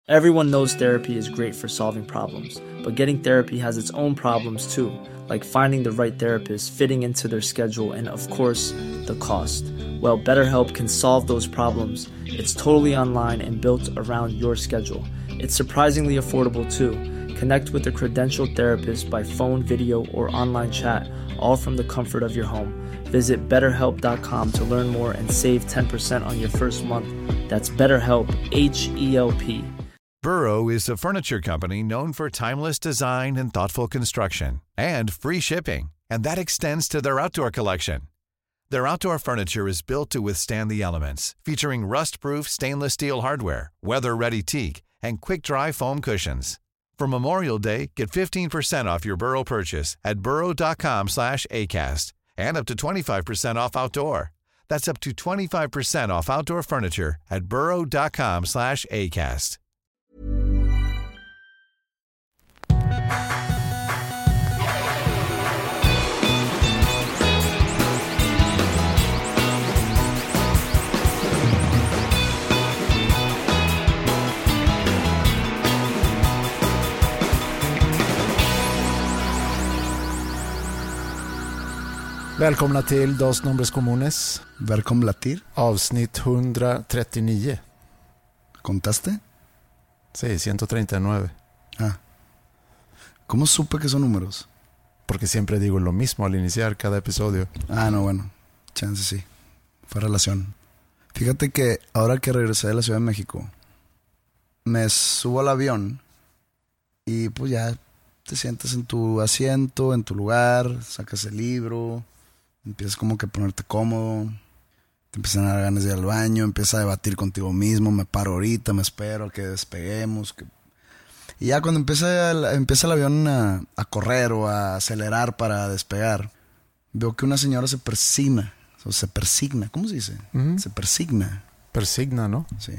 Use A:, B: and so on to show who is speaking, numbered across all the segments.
A: Everyone knows therapy is great for solving problems, but getting therapy has its own problems too, like finding the right therapist, fitting into their schedule, and of course, the cost. Well, BetterHelp can solve those problems. It's totally online and built around your schedule. It's surprisingly affordable too. Connect with a credentialed therapist by phone, video, or online chat, all from the comfort of your home. Visit BetterHelp.com to learn more and save 10% on your first month. That's BetterHelp, H-E-L-P.
B: Burrow is a furniture company known for timeless design and thoughtful construction, and free shipping, and that extends to their outdoor collection. Their outdoor furniture is built to withstand the elements, featuring rust-proof stainless steel hardware, weather-ready teak, and quick-dry foam cushions. For Memorial Day, get 15% off your Burrow purchase at burrow.com/ACAST and up to 25% off outdoor. That's up to 25% off outdoor furniture at burrow.com/ACAST.
C: Välkomna till Dos Nombres Comunes.
D: Välkomna till
C: Avsnitt 139.
D: ¿Contaste?
C: Sí, 139.
D: Ah. ¿Cómo supe que son números?
C: Porque siempre digo lo mismo al iniciar cada episodio.
D: Ah, no, bueno. Chance sí. Fue relación. Fíjate que ahora que regresé de la Ciudad de México, me subo al avión y pues ya te sientas en tu asiento, en tu lugar, sacas el libro, empiezas como que a ponerte cómodo, te empiezan a dar ganas de ir al baño, empiezas a debatir contigo mismo, me paro ahorita, me espero a que despeguemos. Y ya cuando empieza el avión a correr o a acelerar para despegar, veo que una señora se persigna, o se persigna, ¿cómo se dice? Se persigna.
C: Persigna, ¿no?
D: Sí.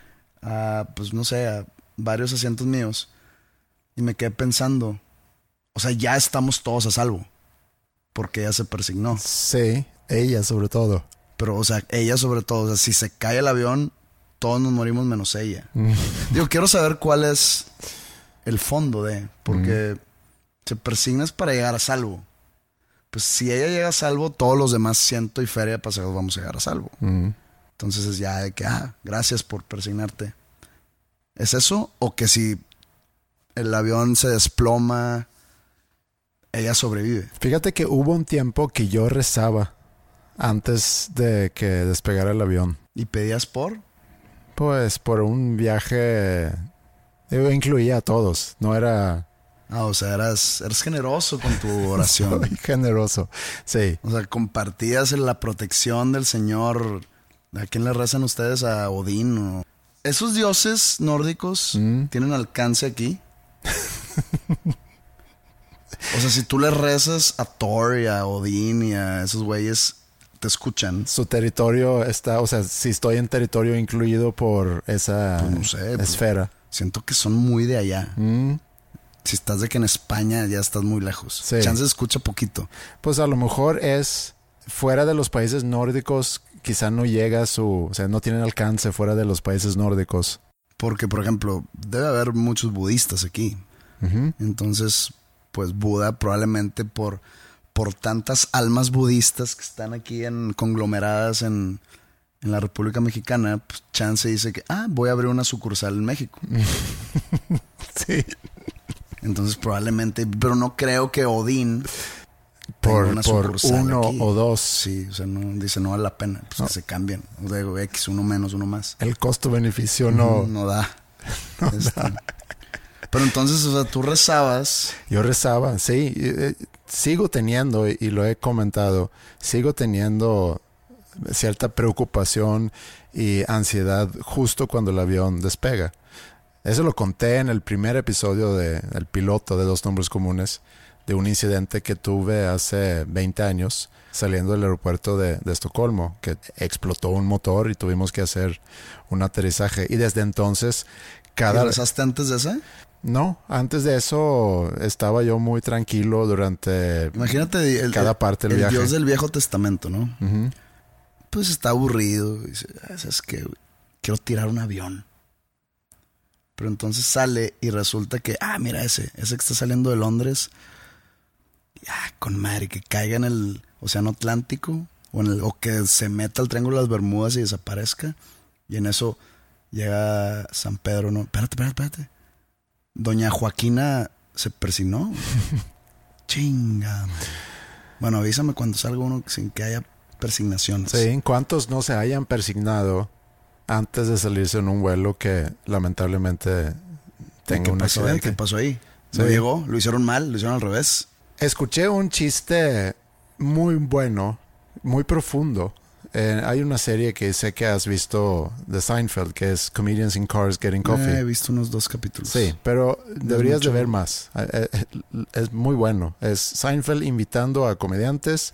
D: Pues no sé, a varios asientos míos. Y me quedé pensando, o sea, ya estamos todos a salvo. Porque ella se persignó.
C: Sí, ella sobre todo.
D: Pero, o sea, ella sobre todo. O sea, si se cae el avión, todos nos morimos menos ella. Digo, quiero saber cuál es el fondo de... Porque se persigna es para llegar a salvo. Pues si ella llega a salvo, todos los demás ciento y feria de pasajeros vamos a llegar a salvo. Entonces es ya de que, gracias por persignarte. ¿Es eso? O que si el avión se desploma, ella sobrevive.
C: Fíjate que hubo un tiempo que yo rezaba antes de que despegara el avión.
D: ¿Y pedías por?
C: Pues por un viaje. Yo incluía a todos. No era...
D: o sea, eres generoso con tu oración.
C: Soy generoso, sí.
D: O sea, compartías la protección del Señor. ¿A quién le rezan ustedes? ¿A Odín? ¿Esos dioses nórdicos tienen alcance aquí? O sea, si tú le rezas a Thor y a Odín y a esos güeyes, te escuchan.
C: Su territorio está, o sea, si estoy en territorio incluido por esa
D: pues no sé,
C: esfera.
D: Pues, siento que son muy de allá. Si estás de que en España ya estás muy lejos.
C: Sí.
D: Chance escucha poquito.
C: Pues a lo mejor es fuera de los países nórdicos, quizá no llega o sea, no tienen alcance fuera de los países nórdicos.
D: Porque, por ejemplo, debe haber muchos budistas aquí. Entonces, pues Buda probablemente por tantas almas budistas que están aquí conglomeradas en la República Mexicana, pues chance dice que, voy a abrir una sucursal en México.
C: Sí.
D: Entonces probablemente, pero no creo que Odín
C: por uno
D: aquí.
C: O dos.
D: Sí, o sea, no, dice no vale la pena, pues que se cambien. O sea, X, uno menos, uno más.
C: El costo-beneficio no
D: da.
C: No da.
D: Pero entonces, o sea, tú rezabas.
C: Yo rezaba, sí. Sigo teniendo, y lo he comentado, sigo teniendo cierta preocupación y ansiedad justo cuando el avión despega. Eso lo conté en el primer episodio del piloto de Dos Nombres Comunes, de un incidente que tuve hace 20 años saliendo del aeropuerto de Estocolmo, que explotó un motor y tuvimos que hacer un aterrizaje. Y desde entonces...
D: ¿Y rezaste antes de ese?
C: No, antes de eso estaba yo muy tranquilo durante cada parte del viaje.
D: El Dios del Viejo Testamento, ¿no? Pues está aburrido. Dice, ¿sabes qué? Quiero tirar un avión. Pero entonces sale y resulta que, mira ese que está saliendo de Londres, con madre, que caiga en el Océano Atlántico o que se meta al Triángulo de las Bermudas y desaparezca. Y en eso llega San Pedro, no, espérate. Doña Joaquina se persignó. Chinga. Bueno, avísame cuando salga uno sin que haya persignaciones.
C: Sí, ¿cuántos no se hayan persignado antes de salirse en un vuelo que lamentablemente tenga un accidente?
D: ¿Qué pasó ahí?
C: Sí.
D: ¿No llegó? ¿Lo hicieron mal? ¿Lo hicieron al revés?
C: Escuché un chiste muy bueno, muy profundo. Hay una serie que sé que has visto de Seinfeld, que es Comedians in Cars Getting Coffee.
D: He visto unos 2 capítulos.
C: Sí, pero deberías de ver más. Es muy bueno. Es Seinfeld invitando a comediantes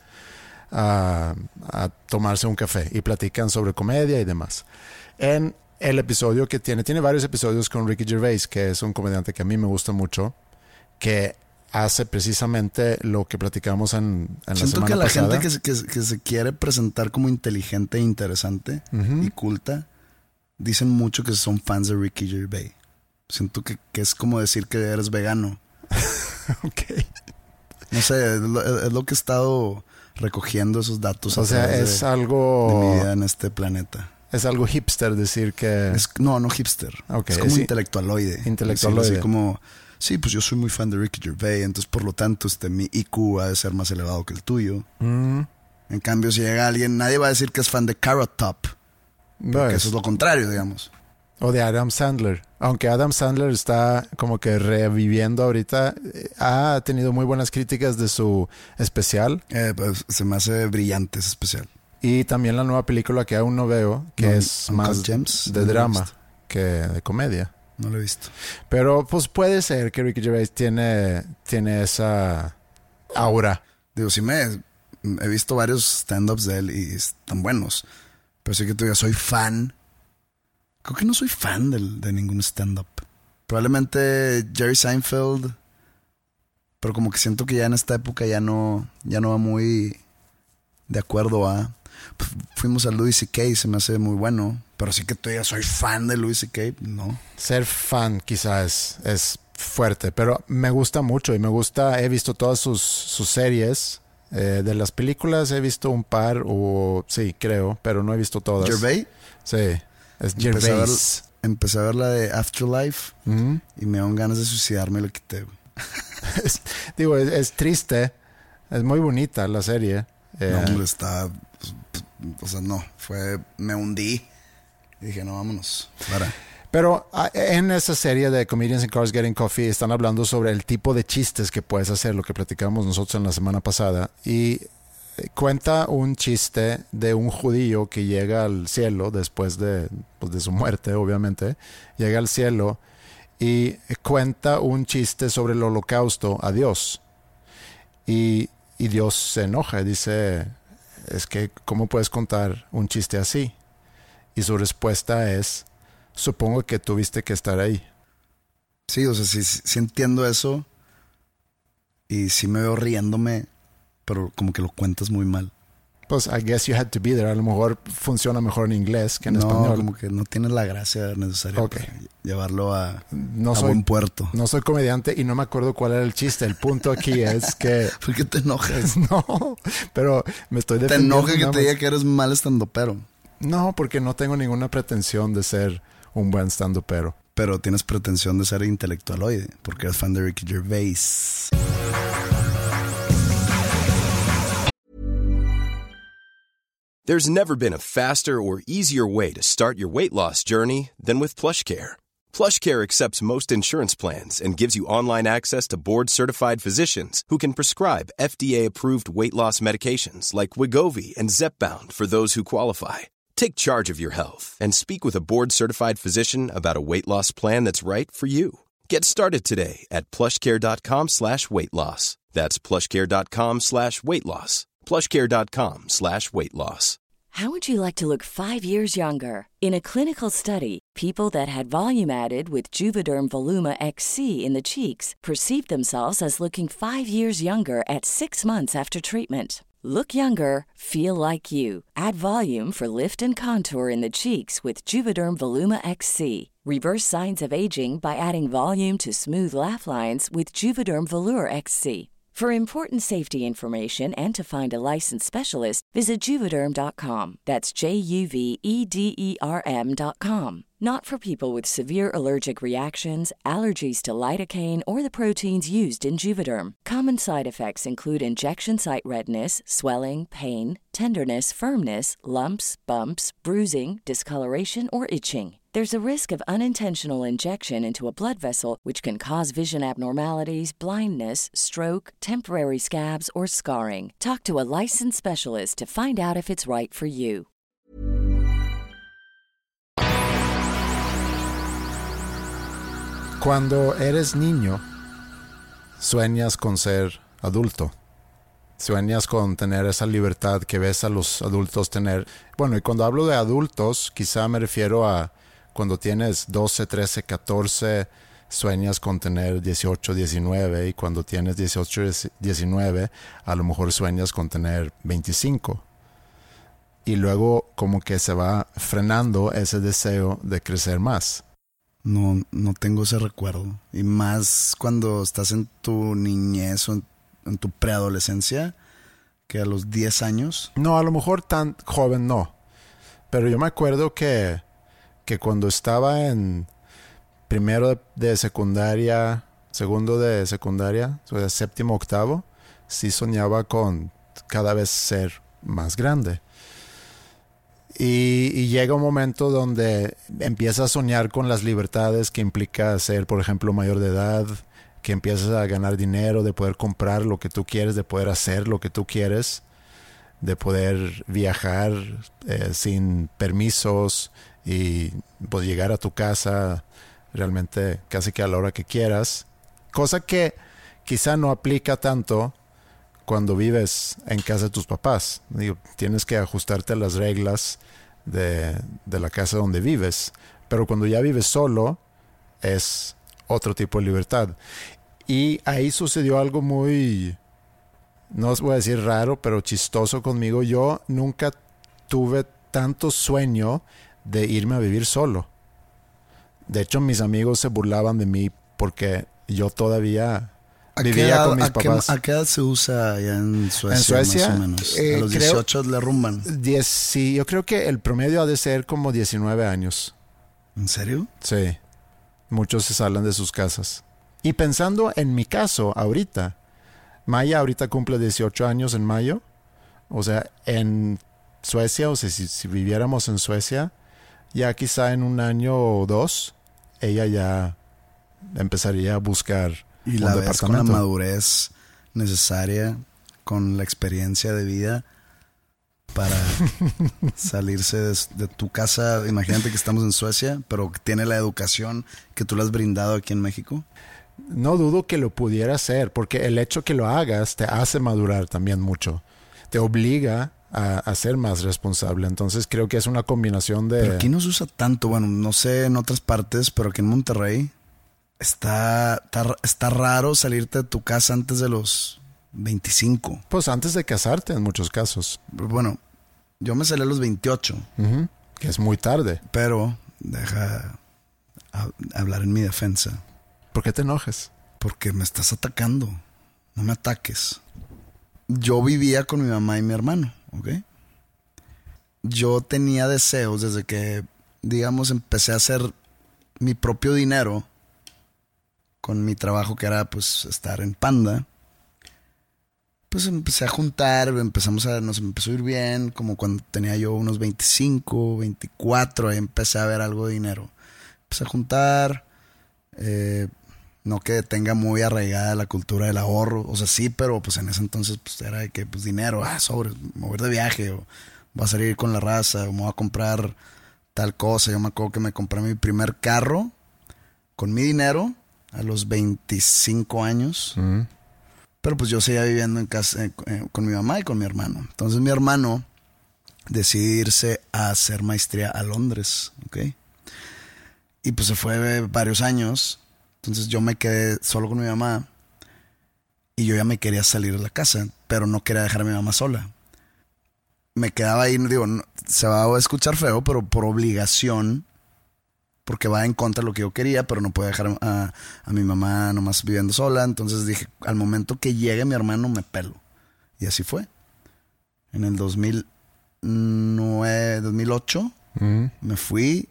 C: a tomarse un café y platican sobre comedia y demás. En el episodio que tiene varios episodios con Ricky Gervais, que es un comediante que a mí me gusta mucho, que hace precisamente lo que platicamos en la semana pasada.
D: Siento que la gente que se quiere presentar como inteligente e interesante y culta, dicen mucho que son fans de Ricky Gervais. Siento que es como decir que eres vegano.
C: Ok.
D: No sé, es lo que he estado recogiendo esos datos.
C: O sea, es algo
D: de mi vida en este planeta.
C: Es algo hipster decir que...
D: No hipster.
C: Okay.
D: Es como intelectualoide.
C: Intelectualoide.
D: Así como... Sí, pues yo soy muy fan de Ricky Gervais, entonces por lo tanto mi IQ ha de ser más elevado que el tuyo. En cambio, si llega alguien, nadie va a decir que es fan de Carrot Top. Porque eso es lo contrario, digamos.
C: O de Adam Sandler. Aunque Adam Sandler está como que reviviendo ahorita, ha tenido muy buenas críticas de su especial.
D: Pues, se me hace brillante ese especial.
C: Y también la nueva película que aún no veo, que es más
D: Gems,
C: de drama que de comedia.
D: No lo he visto.
C: Pero pues puede ser que Ricky Gervais tiene esa aura.
D: Digo, sí he visto varios stand-ups de él y están buenos. Pero sí que tú digas, soy fan. Creo que no soy fan de ningún stand-up. Probablemente Jerry Seinfeld. Pero como que siento que ya en esta época ya no va muy de acuerdo a... Pues fuimos a Louis C.K. y se me hace muy bueno. Pero sí que tú digas, soy fan de Louis C.K. No.
C: Ser fan quizás es fuerte, pero me gusta mucho y he visto todas sus series. De las películas he visto un par, sí, creo, pero no he visto todas.
D: ¿Gervais?
C: Sí, es Gervais.
D: Empecé a ver la de Afterlife y me dieron ganas de suicidarme y lo quité.
C: es triste, es muy bonita la serie.
D: No, hombre, está... O sea, no, me hundí y dije, no, vámonos.
C: Pero en esa serie de Comedians in Cars Getting Coffee están hablando sobre el tipo de chistes que puedes hacer, lo que platicamos nosotros en la semana pasada. Y cuenta un chiste de un judío que llega al cielo después de su muerte, obviamente. Llega al cielo y cuenta un chiste sobre el holocausto a Dios. Y Dios se enoja y dice... Es que, ¿cómo puedes contar un chiste así? Y su respuesta es, supongo que tuviste que estar ahí.
D: Sí, o sea, sí entiendo eso. Y sí me veo riéndome, pero como que lo cuentas muy mal.
C: Pues, I guess you had to be there. A lo mejor funciona mejor en inglés que en español.
D: No, como que no tienes la gracia necesaria para llevarlo a buen puerto.
C: No soy comediante y no me acuerdo cuál era el chiste. El punto aquí es que...
D: ¿Por qué te enojas?
C: No, pero me estoy defendiendo.
D: ¿Te enoja que te diga que eres mal estandopero?
C: No, porque no tengo ninguna pretensión de ser un buen estandopero.
D: Pero tienes pretensión de ser intelectualoide, porque eres fan de Ricky Gervais.
E: There's never been a faster or easier way to start your weight loss journey than with PlushCare. PlushCare accepts most insurance plans and gives you online access to board-certified physicians who can prescribe FDA-approved weight loss medications like Wegovy and Zepbound for those who qualify. Take charge of your health and speak with a board-certified physician about a weight loss plan that's right for you. Get started today at plushcare.com/weightloss. That's plushcare.com/weightloss. plushcare.com/weightloss.
F: How would you like to look 5 years younger? In a clinical study, people that had volume added with Juvederm Voluma XC in the cheeks perceived themselves as looking 5 years younger at 6 months after treatment. Look younger, feel like you. Add volume for lift and contour in the cheeks with Juvederm Voluma XC. Reverse signs of aging by adding volume to smooth laugh lines with Juvederm Volure XC. For important safety information and to find a licensed specialist, visit Juvederm.com. That's JUVEDERM.com. Not for people with severe allergic reactions, allergies to lidocaine, or the proteins used in Juvederm. Common side effects include injection site redness, swelling, pain, tenderness, firmness, lumps, bumps, bruising, discoloration, or itching. There's a risk of unintentional injection into a blood vessel, which can cause vision abnormalities, blindness, stroke, temporary scabs, or scarring. Talk to a licensed specialist to find out if it's right for you.
C: Cuando eres niño, sueñas con ser adulto. Sueñas con tener esa libertad que ves a los adultos tener. Bueno, y cuando hablo de adultos, quizá me refiero a cuando tienes 12, 13, 14, sueñas con tener 18, 19. Y cuando tienes 18, 19, a lo mejor sueñas con tener 25. Y luego como que se va frenando ese deseo de crecer más.
D: No tengo ese recuerdo. Y más cuando estás en tu niñez o en tu preadolescencia, que a los 10 años.
C: No, a lo mejor tan joven no. Pero yo me acuerdo que cuando estaba en primero de secundaria, segundo de secundaria, o sea, séptimo, octavo, sí soñaba con cada vez ser más grande. Y llega un momento donde empiezas a soñar con las libertades que implica ser, por ejemplo, mayor de edad, que empiezas a ganar dinero, de poder comprar lo que tú quieres, de poder hacer lo que tú quieres, de poder viajar sin permisos y pues, llegar a tu casa realmente casi que a la hora que quieras. Cosa que quizá no aplica tanto cuando vives en casa de tus papás. Digo, tienes que ajustarte a las reglas de la casa donde vives. Pero cuando ya vives solo, es otro tipo de libertad. Y ahí sucedió algo muy, no os voy a decir raro, pero chistoso conmigo. Yo nunca tuve tanto sueño de irme a vivir solo. De hecho, mis amigos se burlaban de mí porque yo todavía vivía con mis papás.
D: ¿A qué edad se usa allá en Suecia?
C: En Suecia,
D: más o menos. A los 18 le rumban.
C: Sí, yo creo que el promedio ha de ser como 19 años.
D: ¿En serio?
C: Sí. Muchos se salen de sus casas. Y pensando en mi caso ahorita, Maya ahorita cumple 18 años en mayo. O sea, en Suecia, o sea, si viviéramos en Suecia, ya quizá en un año o dos, ella ya empezaría a buscar
D: y
C: un
D: la ves
C: departamento.
D: con la madurez necesaria, con la experiencia de vida para salirse de tu casa. Imagínate que estamos en Suecia, pero que tiene la educación que tú le has brindado aquí en México.
C: No dudo que lo pudiera hacer, porque el hecho que lo hagas te hace madurar también mucho. Te obliga a ser más responsable. Entonces creo que es una combinación de...
D: Pero aquí no se usa tanto. Bueno, no sé en otras partes, pero aquí en Monterrey está raro salirte de tu casa antes de los 25.
C: Pues antes de casarte en muchos casos.
D: Bueno, yo me salí a los 28.
C: Uh-huh. Que es muy tarde.
D: Pero deja hablar en mi defensa.
C: ¿Por qué te enojas?
D: Porque me estás atacando. No me ataques. Yo vivía con mi mamá y mi hermano, ¿ok? Yo tenía deseos desde que, digamos, empecé a hacer mi propio dinero con mi trabajo, que era, pues, estar en Panda. Pues empecé a juntar, nos empezó a ir bien, como cuando tenía yo unos 25, 24, ahí empecé a ver algo de dinero. Empecé a juntar, no que tenga muy arraigada la cultura del ahorro, o sea, sí, pero pues en ese entonces pues era de que, pues dinero, mover de viaje, o voy a salir con la raza, o me voy a comprar tal cosa. Yo me acuerdo que me compré mi primer carro con mi dinero a los 25 años.
C: Uh-huh.
D: Pero pues yo seguía viviendo en casa con mi mamá y con mi hermano. Entonces mi hermano decidió irse a hacer maestría a Londres, ¿ok? Y pues se fue varios años. Entonces yo me quedé solo con mi mamá y yo ya me quería salir de la casa, pero no quería dejar a mi mamá sola. Me quedaba ahí, digo, se va a escuchar feo, pero por obligación porque va en contra de lo que yo quería, pero no puedo dejar a mi mamá nomás viviendo sola. Entonces dije, al momento que llegue mi hermano me pelo. Y así fue. En el 2008 me fui,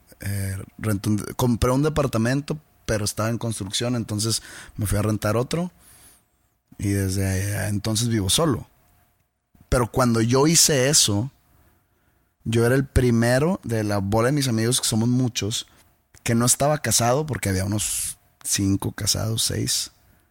D: compré un departamento, pero estaba en construcción, entonces me fui a rentar otro. Y desde entonces vivo solo. Pero cuando yo hice eso, yo era el primero de la bola de mis amigos, que somos muchos, que no estaba casado, porque había unos 5 casados, 6,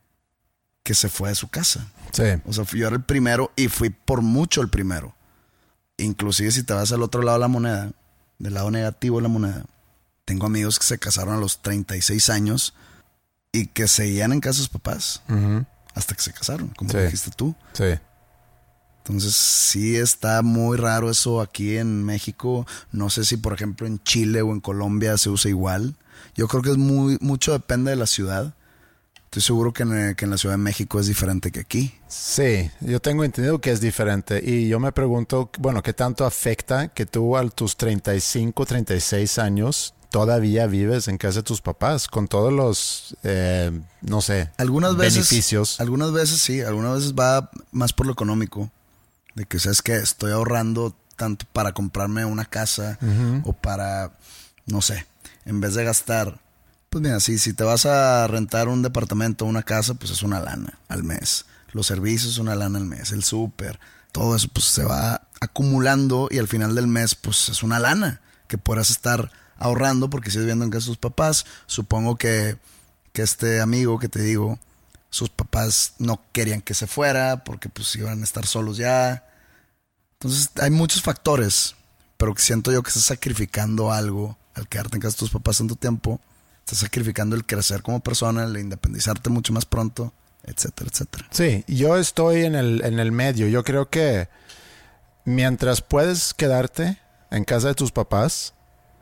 D: que se fue de su casa.
C: Sí.
D: O sea, yo era el primero y fui por mucho el primero. Inclusive si te vas al otro lado de la moneda, del lado negativo de la moneda, tengo amigos que se casaron a los 36 años y que seguían en casa de sus papás. Hasta que se casaron, como dijiste tú.
C: Sí.
D: Entonces sí está muy raro eso aquí en México. No sé si por ejemplo en Chile o en Colombia se usa igual. Yo creo que es mucho depende de la ciudad. Estoy seguro que en la Ciudad de México es diferente que aquí.
C: Sí, yo tengo entendido que es diferente. Y yo me pregunto, bueno, ¿qué tanto afecta que tú a tus 35, 36 años todavía vives en casa de tus papás con todos los, no sé, beneficios?
D: Algunas veces sí, algunas veces va más por lo económico. De que, ¿sabes qué? Estoy ahorrando tanto para comprarme una casa o para, no sé, en vez de gastar. Pues mira, si te vas a rentar un departamento o una casa, pues es una lana al mes. Los servicios, una lana al mes. El súper, todo eso pues se va acumulando y al final del mes pues es una lana que podrás estar ahorrando porque sigues viviendo en casa de tus papás. Supongo que este amigo que te digo, sus papás no querían que se fuera porque pues iban a estar solos ya. Entonces hay muchos factores, pero siento yo que estás sacrificando algo al quedarte en casa de tus papás tanto tiempo. Estás sacrificando el crecer como persona, el independizarte mucho más pronto, etcétera, etcétera.
C: Sí, yo estoy en el medio. Yo creo que mientras puedes quedarte en casa de tus papás,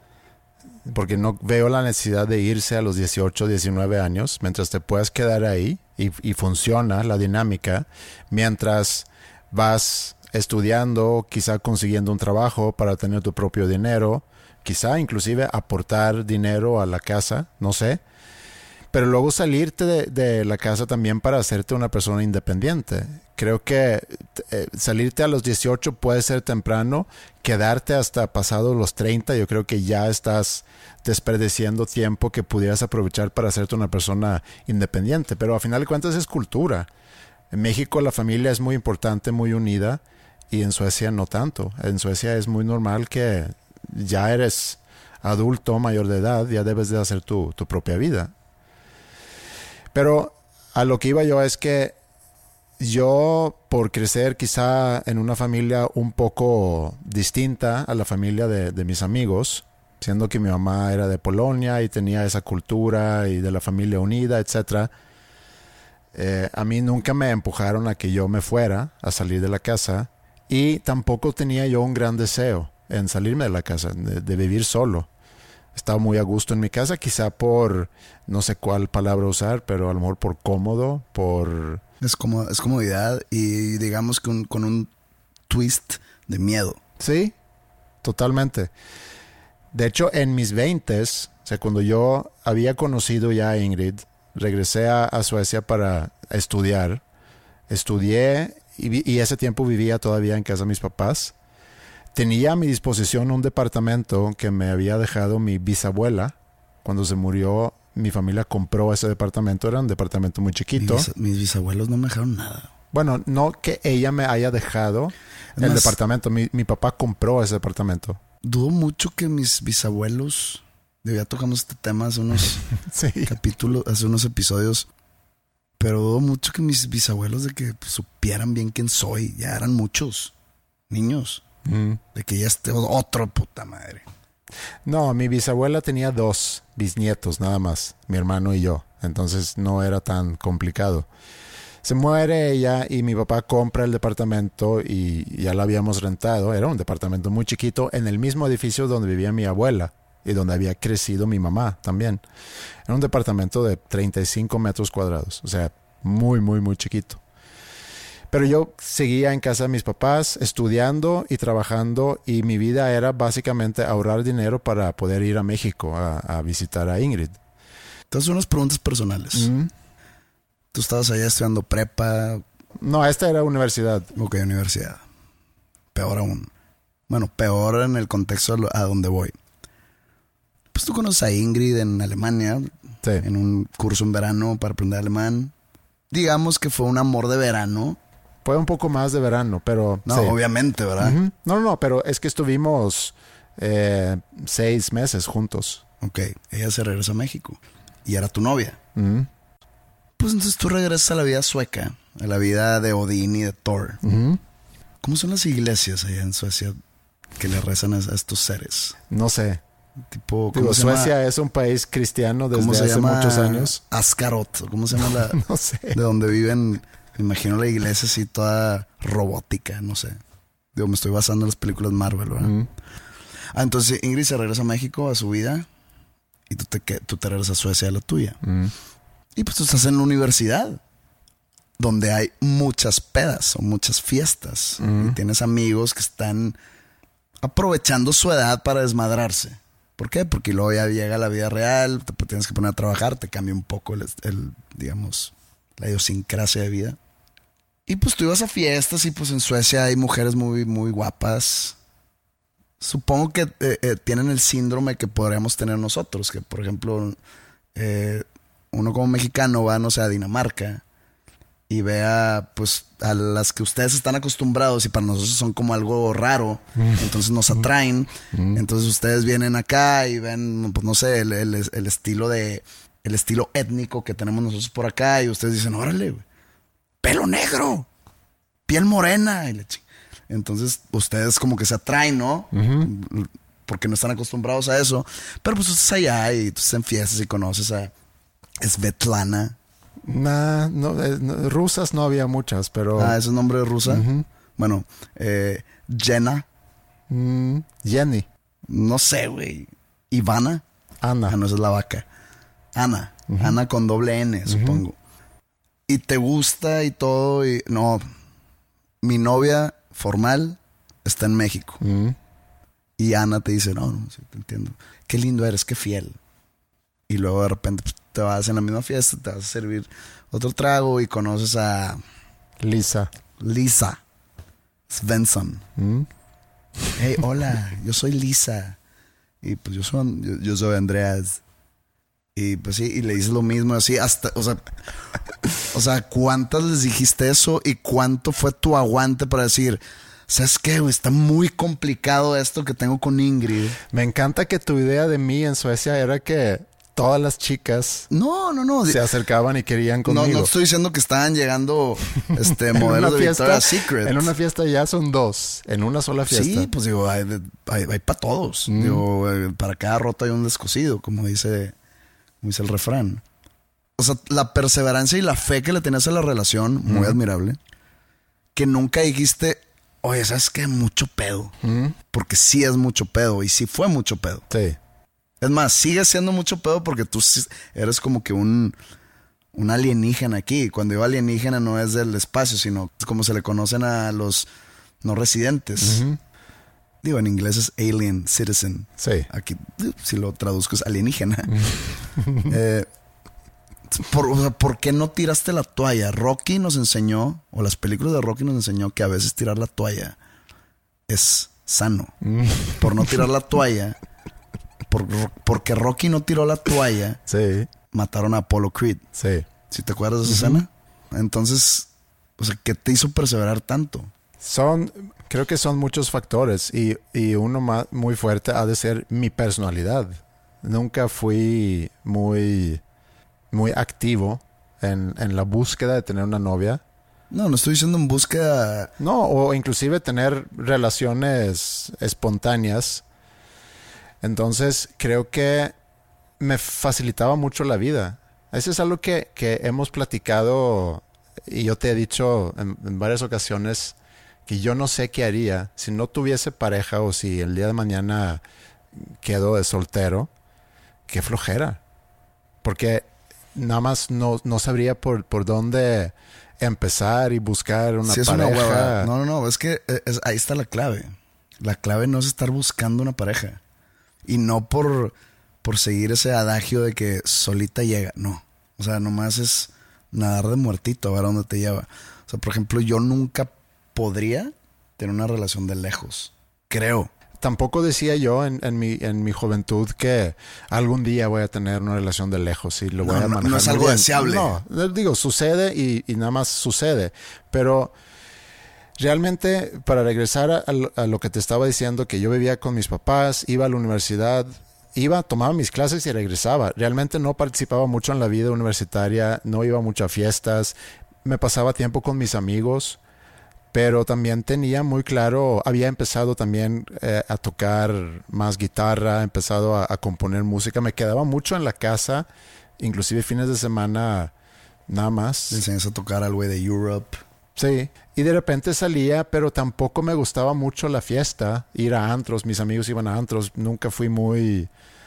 C: porque no veo la necesidad de irse a los 18, 19 años, mientras te puedas quedar ahí y funciona la dinámica, mientras vas estudiando, quizá consiguiendo un trabajo para tener tu propio dinero, quizá inclusive aportar dinero a la casa, no sé. Pero luego salirte de la casa también para hacerte una persona independiente. Creo que salirte a los 18 puede ser temprano. Quedarte hasta pasados los 30, yo creo que ya estás desperdiciando tiempo que pudieras aprovechar para hacerte una persona independiente. Pero a final de cuentas es cultura. En México la familia es muy importante, muy unida. Y en Suecia no tanto. En Suecia es muy normal que ya eres adulto, mayor de edad, ya debes de hacer tu propia vida. Pero a lo que iba yo es que yo, por crecer quizá en una familia un poco distinta a la familia de mis amigos, siendo que mi mamá era de Polonia y tenía esa cultura y de la familia unida, etc., a mí nunca me empujaron a que yo me fuera a salir de la casa y tampoco tenía yo un gran deseo en salirme de la casa, de vivir solo. Estaba muy a gusto en mi casa, quizá por, no sé cuál palabra usar, pero a lo mejor por cómodo, por...
D: Es comodidad y digamos que con un twist de miedo.
C: Sí, totalmente. De hecho, en mis 20s, o sea, cuando yo había conocido ya a Ingrid, regresé a Suecia para estudiar. Estudié y ese tiempo vivía todavía en casa de mis papás. Tenía a mi disposición un departamento que me había dejado mi bisabuela. Cuando se murió, mi familia compró ese departamento. Era un departamento muy chiquito.
D: Mis bisabuelos no me dejaron nada.
C: Bueno, no que ella me haya dejado el departamento. Mi papá compró ese departamento.
D: Dudo mucho que mis bisabuelos... Ya tocamos este tema hace unos capítulos, hace unos episodios. Pero dudo mucho que mis bisabuelos de que supieran bien quién soy. Ya eran muchos niños. De que ya esté otro puta madre.
C: No, mi bisabuela tenía 2 bisnietos nada más, mi hermano y yo. Entonces no era tan complicado. Se muere ella y mi papá compra el departamento y ya lo habíamos rentado. Era un departamento muy chiquito en el mismo edificio donde vivía mi abuela y donde había crecido mi mamá también. Era un departamento de 35 metros cuadrados, o sea, muy, muy, muy chiquito. Pero yo seguía en casa de mis papás, estudiando y trabajando, y mi vida era básicamente ahorrar dinero para poder ir a México a visitar a Ingrid.
D: Entonces, unas preguntas personales. Tú estabas allá estudiando prepa.
C: No, esta era universidad.
D: Ok, universidad. Peor aún. Bueno, peor en el contexto a donde voy. Pues tú conoces a Ingrid en Alemania,
C: Sí.
D: en un curso en verano para aprender alemán. Digamos que fue un amor de verano.
C: Fue un poco más de verano, pero...
D: No,
C: sí.
D: obviamente, ¿verdad?
C: No, pero es que estuvimos 6 meses juntos.
D: Ok, ella se regresa a México y era tu novia.
C: Ujú.
D: Pues entonces tú regresas a la vida sueca, a la vida de Odín y de Thor.
C: Ujú.
D: ¿Cómo son las iglesias allá en Suecia que le rezan a estos seres?
C: No sé.
D: Tipo,
C: Digo,
D: se llama?
C: Suecia es un país cristiano
D: ¿Cómo
C: desde
D: se
C: hace
D: llama?
C: muchos años.
D: Ascarot. ¿Cómo se llama la...?
C: No sé.
D: De donde viven, me imagino la iglesia así toda robótica, no sé. Digo, me estoy basando en las películas Marvel, ¿verdad?
C: Ujú.
D: Entonces Ingrid se regresa a México, a su vida, y tú te regresas a Suecia, a la tuya.
C: Ujú.
D: Y pues tú estás en la universidad, donde hay muchas pedas o muchas fiestas. Y tienes amigos que están aprovechando su edad para desmadrarse. ¿Por qué? Porque luego ya llega la vida real, te tienes que poner a trabajar, te cambia un poco digamos, la idiosincrasia de vida. Y pues tú ibas a fiestas y pues en Suecia hay mujeres muy, muy guapas. Supongo que tienen el síndrome que podríamos tener nosotros, que por ejemplo, uno como mexicano va, no sé, a Dinamarca y vea pues a las que ustedes están acostumbrados y para nosotros son como algo raro, entonces nos atraen. Entonces ustedes vienen acá y ven, pues no sé, el estilo el estilo étnico que tenemos nosotros por acá y ustedes dicen, órale, güey, pelo negro, piel morena. Entonces ustedes como que se atraen, ¿no? Porque no están acostumbrados a eso. Pero pues tú estás allá y tú estás en fiestas y conoces a Svetlana.
C: No, rusas no había muchas, pero...
D: ¿Ese es nombre de rusa? Bueno, Jenna.
C: Jenny.
D: No sé, güey. Ivana.
C: Ana.
D: No, esa es la vaca. Ana. Ana con doble N, supongo. Y te gusta y todo. Y no, mi novia formal está en México. Y Ana te dice, no, sí, te entiendo. Qué lindo eres, qué fiel. Y luego de repente pues, te vas en la misma fiesta, te vas a servir otro trago y conoces a
C: Lisa
D: Svensson. Hey, hola, yo soy Lisa. Y pues yo soy Andreas. Y pues sí, y le dices lo mismo así hasta, o sea, ¿cuántas les dijiste eso? ¿Y cuánto fue tu aguante para decir, ¿sabes qué, güey? Está muy complicado esto que tengo con Ingrid.
C: Me encanta que tu idea de mí en Suecia era que todas las chicas
D: No.
C: se acercaban y querían conmigo.
D: No estoy diciendo que estaban llegando modelos de Victoria's Secret.
C: En una fiesta ya son 2, en una sola fiesta.
D: Sí, pues digo, hay para todos. Digo, para cada roto hay un descosido, como dice el refrán. O sea, la perseverancia y la fe que le tenías a la relación, muy admirable. Que nunca dijiste, oye, ¿sabes qué? Mucho pedo. Porque sí es mucho pedo y sí fue mucho pedo.
C: Sí.
D: Es más, sigue siendo mucho pedo porque tú eres como que un alienígena aquí. Cuando digo alienígena no es del espacio, sino como se le conocen a los no residentes. Digo, en inglés es alien citizen.
C: Sí.
D: Aquí, si lo traduzco, es alienígena. ¿Por qué no tiraste la toalla? Rocky nos enseñó, o las películas de Rocky nos enseñó que a veces tirar la toalla es sano. Por no tirar la toalla, porque Rocky no tiró la toalla,
C: Sí.
D: mataron a Apollo Creed.
C: Sí.
D: ¿Sí te acuerdas de esa escena? Entonces, o sea, ¿qué te hizo perseverar tanto?
C: Creo que son muchos factores y uno muy fuerte ha de ser mi personalidad. Nunca fui muy activo en la búsqueda de tener una novia.
D: No estoy diciendo en búsqueda.
C: No, o inclusive tener relaciones espontáneas. Entonces creo que me facilitaba mucho la vida. Eso es algo que hemos platicado y yo te he dicho en varias ocasiones que yo no sé qué haría si no tuviese pareja o si el día de mañana quedo de soltero. Qué flojera. Porque nada más no sabría por dónde empezar y buscar una
D: Sí, es
C: pareja.
D: una hueva. No, es que ahí está la clave. La clave no es estar buscando una pareja. Y no por seguir ese adagio de que solita llega. No. O sea, nomás es nadar de muertito a ver a dónde te lleva. O sea, por ejemplo, yo nunca podría tener una relación de lejos. Creo.
C: Tampoco decía yo en mi juventud que algún día voy a tener una relación de lejos y lo voy a manejar.
D: No es algo
C: bien.
D: deseable.
C: No, digo, sucede y nada más sucede. Pero realmente, para regresar a lo que te estaba diciendo, que yo vivía con mis papás, iba a la universidad, tomaba mis clases y regresaba. Realmente no participaba mucho en la vida universitaria, no iba mucho a fiestas, me pasaba tiempo con mis amigos. Pero también tenía muy claro, había empezado también a tocar más guitarra, empezado a componer música. Me quedaba mucho en la casa, inclusive fines de semana nada más.
D: Le enseñas a tocar al güey de Europe.
C: Sí, y de repente salía, pero tampoco me gustaba mucho la fiesta, ir a antros. Mis amigos iban a antros, nunca fui muy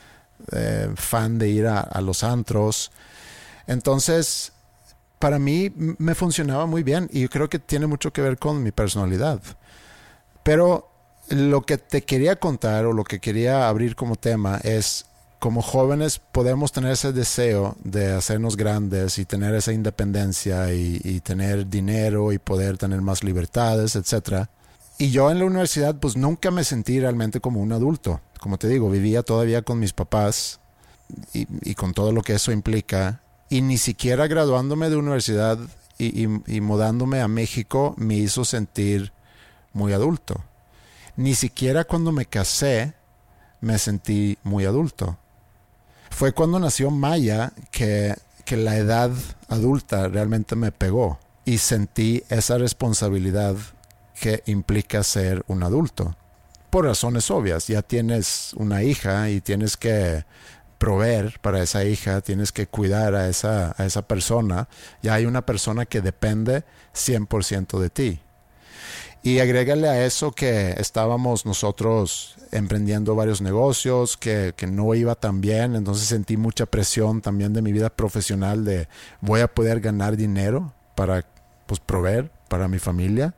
C: fan de ir a los antros. Entonces, para mí me funcionaba muy bien y yo creo que tiene mucho que ver con mi personalidad. Pero lo que te quería contar o lo que quería abrir como tema es, como jóvenes podemos tener ese deseo de hacernos grandes y tener esa independencia y tener dinero y poder tener más libertades, etc. Y yo en la universidad pues nunca me sentí realmente como un adulto. Como te digo, vivía todavía con mis papás y con todo lo que eso implica. Y ni siquiera graduándome de universidad y mudándome a México me hizo sentir muy adulto. Ni siquiera cuando me casé me sentí muy adulto. Fue cuando nació Maya que la edad adulta realmente me pegó y sentí esa responsabilidad que implica ser un adulto. Por razones obvias, ya tienes una hija y tienes que proveer para esa hija, tienes que cuidar a esa persona. Ya hay una persona que depende 100% de ti. Y agrégale a eso que estábamos nosotros emprendiendo varios negocios, que no iba tan bien, entonces sentí mucha presión también de mi vida profesional de voy a poder ganar dinero para pues, proveer para mi familia.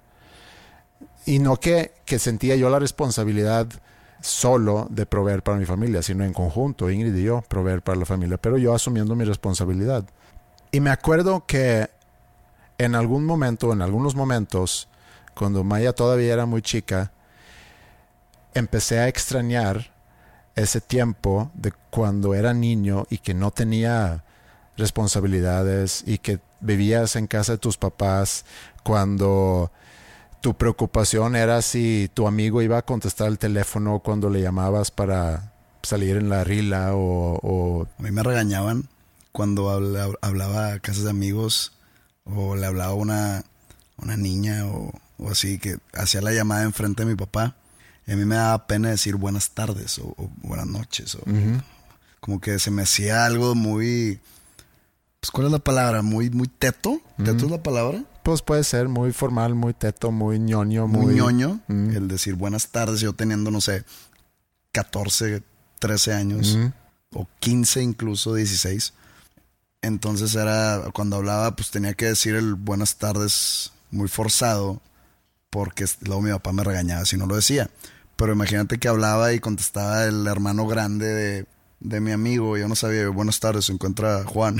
C: Y no que sentía yo la responsabilidad solo de proveer para mi familia, sino en conjunto, Ingrid y yo, proveer para la familia, pero yo asumiendo mi responsabilidad. Y me acuerdo que en algunos momentos, cuando Maya todavía era muy chica, empecé a extrañar ese tiempo de cuando era niño y que no tenía responsabilidades y que vivías en casa de tus papás, cuando tu preocupación era si tu amigo iba a contestar el teléfono cuando le llamabas para salir en la rila o...
D: A mí me regañaban cuando hablaba a casas de amigos o le hablaba a una niña o así, que hacía la llamada enfrente de mi papá. Y a mí me daba pena decir buenas tardes o buenas noches. Como que se me hacía algo muy... Pues, ¿cuál es la palabra? Muy teto. ¿Teto es la palabra?
C: Pues puede ser muy formal, muy teto, muy ñoño.
D: Muy ñoño. El decir buenas tardes, yo teniendo, no sé, 14, 13 años. O 15 incluso, 16. Entonces era, cuando hablaba, pues tenía que decir el buenas tardes muy forzado, porque luego mi papá me regañaba si no lo decía. Pero imagínate que hablaba y contestaba el hermano grande de mi amigo. Yo no sabía, buenas tardes, se encuentra Juan.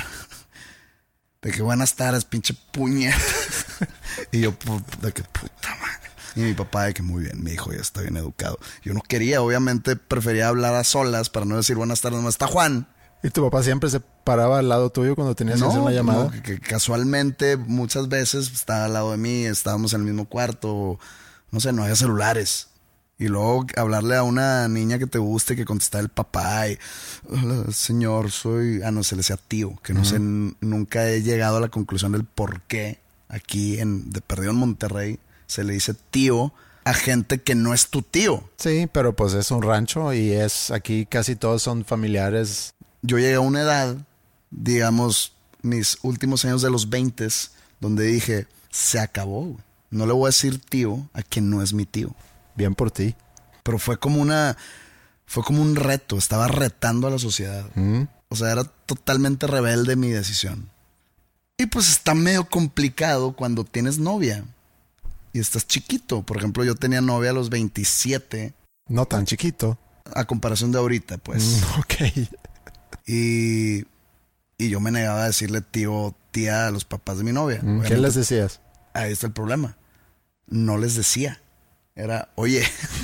D: De que buenas tardes, pinche puñeta. Y yo, de que puta madre. Y mi papá, de que muy bien, mi hijo ya está bien educado. Yo no quería, obviamente prefería hablar a solas para no decir buenas tardes, nomás está Juan.
C: ¿Y tu papá siempre se paraba al lado tuyo cuando tenías que hacer una llamada?
D: No, que casualmente muchas veces estaba al lado de mí, estábamos en el mismo cuarto, no sé, no había celulares. Y luego hablarle a una niña que te guste, que contestara el papá y, hola, señor, soy... Ah, no, se le decía tío, que no sé, nunca he llegado a la conclusión del por qué aquí de perdido en Monterrey se le dice tío a gente que no es tu tío.
C: Sí, pero pues es un rancho y aquí casi todos son familiares.
D: Yo llegué a una edad, digamos, mis últimos años de los 20, donde dije, se acabó, güey. No le voy a decir tío a quien no es mi tío.
C: Bien por ti.
D: Pero fue como un reto. Estaba retando a la sociedad. O sea, era totalmente rebelde mi decisión. Y Y pues está medio complicado cuando tienes novia y estás chiquito. Por ejemplo, yo tenía novia a los 27.
C: No tan chiquito.
D: A comparación de ahorita, pues.
C: Ok.
D: Y yo me negaba a decirle tío, tía a los papás de mi novia.
C: ¿Qué les decías?
D: Ahí está el problema. No les decía. Era, oye.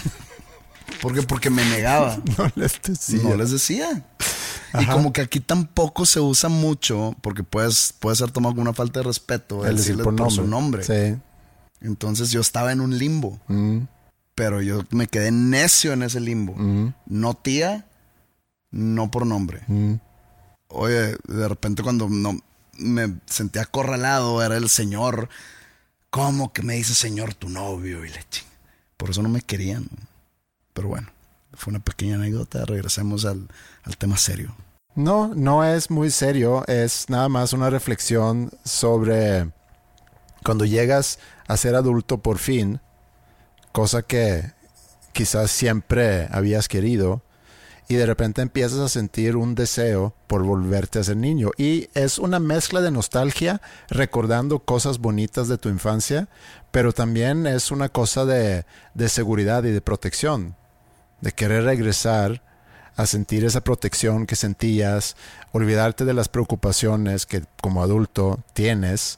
D: Porque me negaba.
C: No les decía.
D: No les decía.
C: Ajá.
D: Y como que aquí tampoco se usa mucho, porque puede ser tomado como una falta de respeto el decirle por su nombre.
C: Sí.
D: Entonces yo estaba en un limbo. Pero yo me quedé necio en ese limbo. No tía, no por nombre. Oye, de repente cuando no me sentí acorralado, era el señor. ¿Cómo que me dice señor tu novio? Y le ching. Por eso no me querían. Pero bueno, fue una pequeña anécdota. Regresemos al tema serio.
C: No es muy serio. Es nada más una reflexión sobre cuando llegas a ser adulto por fin, cosa que quizás siempre habías querido, y de repente empiezas a sentir un deseo por volverte a ser niño. Y es una mezcla de nostalgia, recordando cosas bonitas de tu infancia, pero también es una cosa de seguridad y de protección, de querer regresar a sentir esa protección que sentías, olvidarte de las preocupaciones que como adulto tienes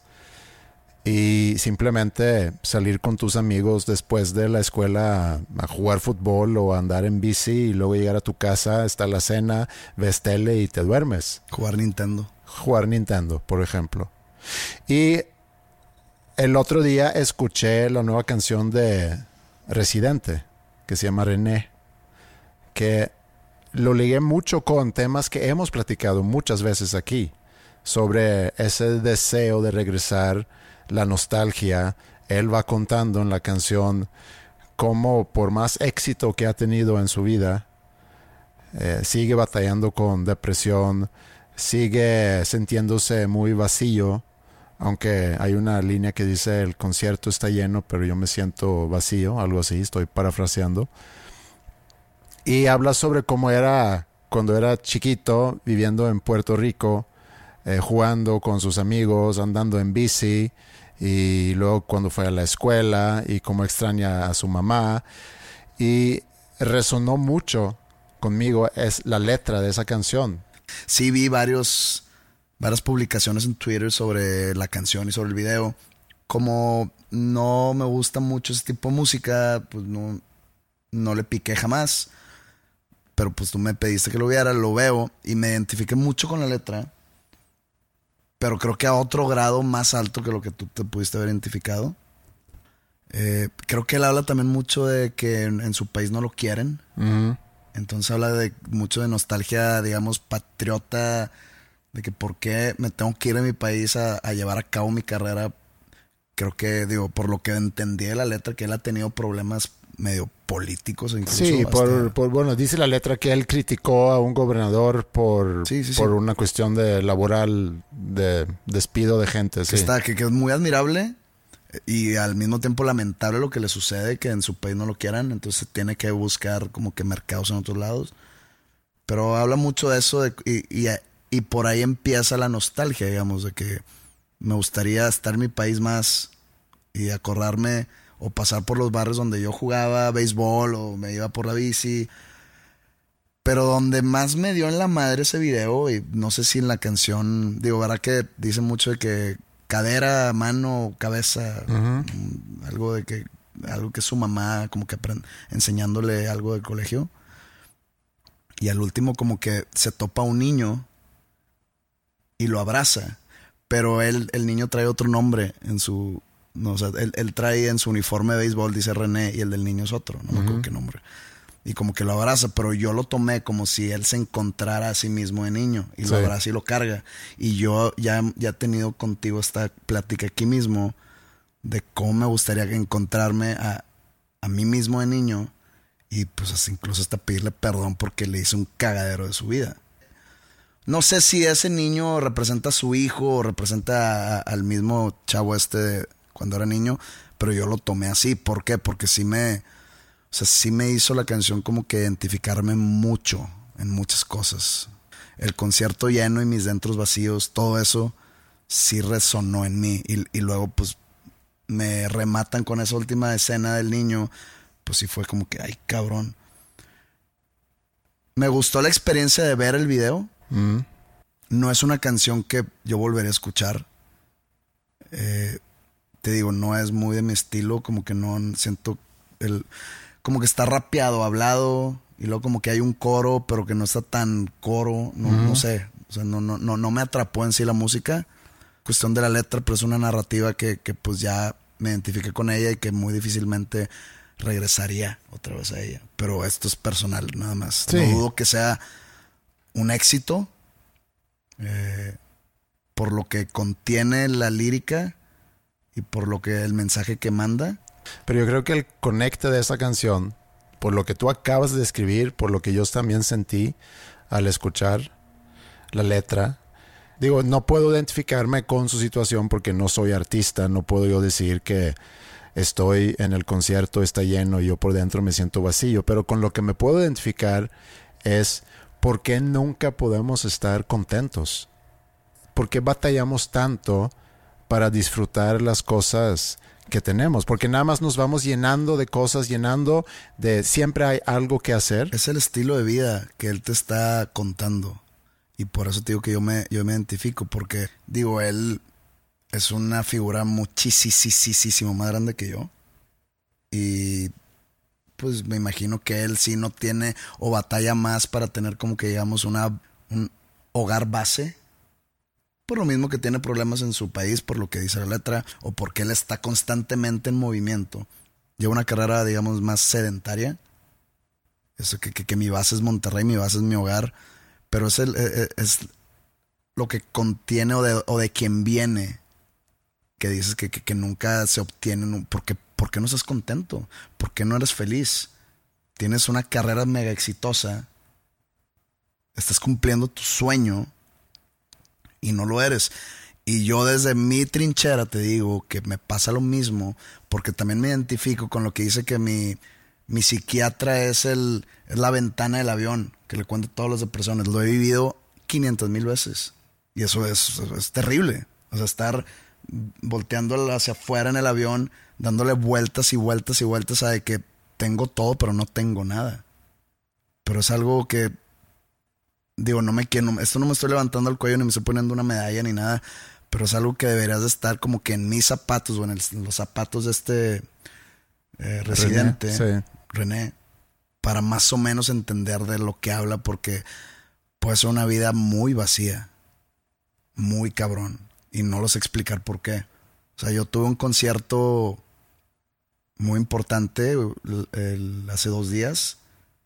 C: y simplemente salir con tus amigos después de la escuela a jugar fútbol o a andar en bici y luego llegar a tu casa, está la cena, ves tele y te duermes.
D: Jugar Nintendo,
C: por ejemplo. Y el otro día escuché la nueva canción de Residente, que se llama René, que lo ligué mucho con temas que hemos platicado muchas veces aquí, sobre ese deseo de regresar, la nostalgia. Él va contando en la canción cómo por más éxito que ha tenido en su vida, sigue batallando con depresión, sigue sintiéndose muy vacío, aunque hay una línea que dice el concierto está lleno, pero yo me siento vacío, algo así, estoy parafraseando. Y habla sobre cómo era cuando era chiquito, viviendo en Puerto Rico, jugando con sus amigos, andando en bici, y luego cuando fue a la escuela y cómo extraña a su mamá. Y resonó mucho conmigo es la letra de esa canción.
D: Sí, vi varias publicaciones en Twitter sobre la canción y sobre el video. Como no me gusta mucho ese tipo de música, pues no le piqué jamás. Pero pues tú me pediste que lo viera, lo veo y me identifiqué mucho con la letra. Pero creo que a otro grado más alto que lo que tú te pudiste haber identificado. Creo que él habla también mucho de que en su país no lo quieren. Entonces habla mucho de nostalgia, digamos, patriota, de que por qué me tengo que ir de mi país a llevar a cabo mi carrera. Creo que, por lo que entendí de la letra, que él ha tenido problemas medio políticos incluso.
C: Sí, bueno, dice la letra que él criticó a un gobernador por una cuestión de laboral, de despido de gente.
D: Que es muy admirable y al mismo tiempo lamentable lo que le sucede, que en su país no lo quieran, entonces tiene que buscar como que mercados en otros lados. Pero habla mucho de eso y por ahí empieza la nostalgia, digamos, de que me gustaría estar en mi país más y acordarme o pasar por los barrios donde yo jugaba béisbol o me iba por la bici. Pero donde más me dio en la madre ese video, y no sé si en la canción, verdad que dice mucho de que cadera, mano, cabeza, algo que es su mamá como que enseñándole algo del colegio. Y al último como que se topa un niño y lo abraza, pero el niño trae otro nombre en su... No, o sea, él trae en su uniforme de béisbol, dice René, y el del niño es otro, no me acuerdo qué nombre. Y como que lo abraza, pero yo lo tomé como si él se encontrara a sí mismo de niño, y lo abraza y lo carga. Y yo ya he tenido contigo esta plática aquí mismo de cómo me gustaría encontrarme a mí mismo de niño, y pues incluso hasta pedirle perdón porque le hice un cagadero de su vida. No sé si ese niño representa a su hijo o representa al mismo chavo cuando era niño, pero yo lo tomé así. ¿Por qué? Porque sí me hizo la canción como que identificarme mucho en muchas cosas. El concierto lleno y mis dentros vacíos, todo eso sí resonó en mí. Y luego pues me rematan con esa última escena del niño, pues sí fue como que, ay, cabrón. Me gustó la experiencia de ver el video. No es una canción que yo volveré a escuchar. Te digo, no es muy de mi estilo, como que no siento como que está rapeado, hablado, y luego como que hay un coro, pero que no está tan coro, no sé, o sea, no me atrapó en sí la música, cuestión de la letra, pero es una narrativa que pues ya me identifiqué con ella y que muy difícilmente regresaría otra vez a ella, pero esto es personal nada más. Sí. No dudo que sea un éxito por lo que contiene la lírica y por lo que el mensaje que manda.
C: Pero yo creo que el conecte de esa canción, por lo que tú acabas de describir, por lo que yo también sentí al escuchar la letra, digo, no puedo identificarme con su situación porque no soy artista, no puedo yo decir que estoy en el concierto, está lleno y yo por dentro me siento vacío, pero con lo que me puedo identificar es por qué nunca podemos estar contentos, por qué batallamos tanto para disfrutar las cosas que tenemos, porque nada más nos vamos llenando de cosas, llenando de siempre hay algo que hacer.
D: Es el estilo de vida que él te está contando y por eso te digo que yo me identifico, porque digo, él es una figura muchísimo más grande que yo y pues me imagino que él sí no tiene o batalla más para tener como que digamos un hogar base. Por lo mismo que tiene problemas en su país, por lo que dice la letra, o porque él está constantemente en movimiento. Lleva una carrera, digamos, más sedentaria. Eso que mi base es Monterrey, mi base es mi hogar. Pero es lo que contiene o de quien viene. Que dices que nunca se obtiene. ¿Por qué no estás contento? ¿Por qué no eres feliz? Tienes una carrera mega exitosa. Estás cumpliendo tu sueño. Y no lo eres. Y yo desde mi trinchera te digo que me pasa lo mismo, porque también me identifico con lo que dice que mi psiquiatra es la ventana del avión, que le cuenta a todas las depresiones. Lo he vivido 500,000 veces. Y eso es terrible. O sea, estar volteando hacia afuera en el avión, dándole vueltas y vueltas y vueltas a de que tengo todo, pero no tengo nada. Pero es algo que digo, esto no me estoy levantando el cuello ni me estoy poniendo una medalla ni nada, pero es algo que deberías de estar como que en mis zapatos o en los zapatos de este residente, René, para más o menos entender de lo que habla, porque puede ser una vida muy vacía, muy cabrón, y no lo sé explicar por qué. O sea, yo tuve un concierto muy importante hace 2 días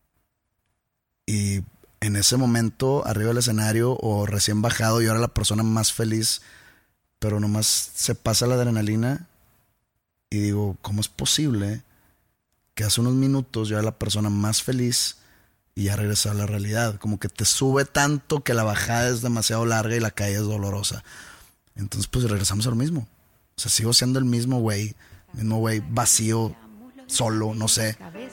D: y en ese momento, arriba del escenario o recién bajado, yo era la persona más feliz, pero nomás se pasa la adrenalina y digo, ¿cómo es posible que hace unos minutos yo era la persona más feliz y ya regresé a la realidad? Como que te sube tanto que la bajada es demasiado larga y la caída es dolorosa. Entonces, pues regresamos a lo mismo. O sea, sigo siendo el mismo güey vacío, solo, no sé.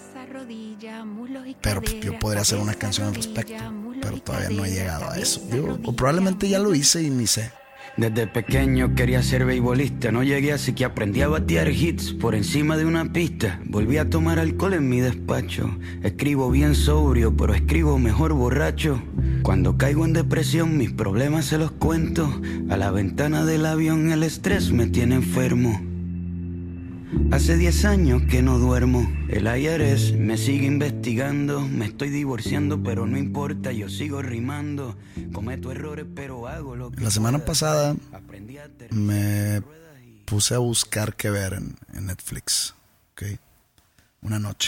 D: Pero pues, yo podría hacer una canción al respecto, pero todavía no he llegado a eso. O probablemente ya lo hice y ni sé.
G: Desde pequeño quería ser beisbolista, no llegué así que aprendí a batear hits por encima de una pista. Volví a tomar alcohol en mi despacho, escribo bien sobrio, pero escribo mejor borracho. Cuando caigo en depresión mis problemas se los cuento, a la ventana del avión el estrés me tiene enfermo. Hace 10 años que no duermo, el IRS me sigue investigando. Me estoy divorciando pero no importa, yo sigo rimando. Cometo errores pero hago lo que
D: la semana pasada me puse a buscar qué ver en Netflix, ¿okay? Una noche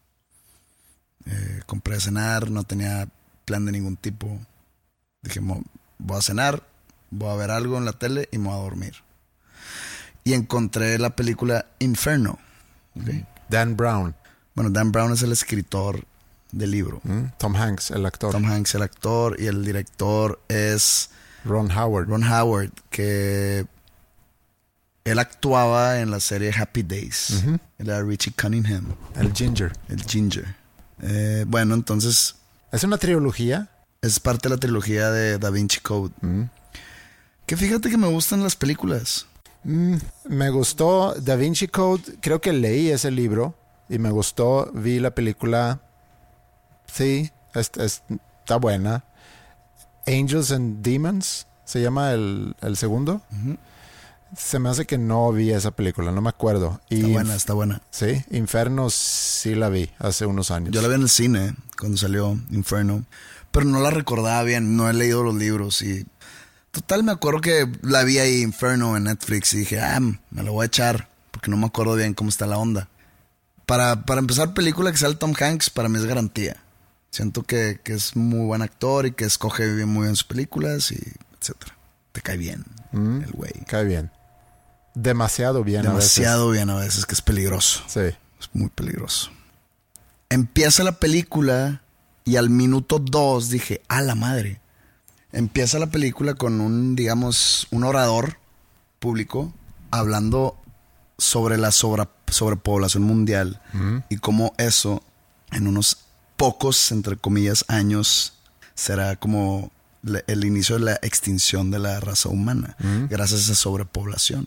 D: compré a cenar, no tenía plan de ningún tipo. Dije, voy a cenar, voy a ver algo en la tele y me voy a dormir. Y encontré la película Inferno. ¿Okay?
C: Dan Brown.
D: Bueno, Dan Brown es el escritor del libro.
C: Tom Hanks, el actor.
D: Tom Hanks, el actor. Y el director es
C: Ron Howard.
D: Ron Howard, que él actuaba en la serie Happy Days. Él era Richie Cunningham.
C: El Ginger.
D: El Ginger. Bueno, entonces...
C: ¿Es una trilogía?
D: Es parte de la trilogía de Da Vinci Code. Que fíjate que me gustan las películas.
C: Me gustó Da Vinci Code. Creo que leí ese libro y me gustó. Vi la película. Sí, está buena. Angels and Demons se llama el segundo. Uh-huh. Se me hace que no vi esa película, no me acuerdo.
D: Está buena.
C: Sí, Inferno sí la vi hace unos años.
D: Yo la vi en el cine cuando salió Inferno, pero no la recordaba bien, no he leído los libros y... Total, me acuerdo que la vi ahí, Inferno, en Netflix, y dije, me la voy a echar, porque no me acuerdo bien cómo está la onda. Para empezar, película que sale Tom Hanks, para mí es garantía. Siento que es muy buen actor y que escoge muy bien sus películas, y etcétera. Te cae bien el güey.
C: Cae bien. Demasiado bien
D: Demasiado bien a veces, que es peligroso.
C: Sí.
D: Es muy peligroso. Empieza la película y al minuto 2 dije, ¡a la madre! Empieza la película con un orador público hablando sobre la sobrepoblación mundial y cómo eso en unos pocos, entre comillas, años será como el inicio de la extinción de la raza humana gracias a esa sobrepoblación.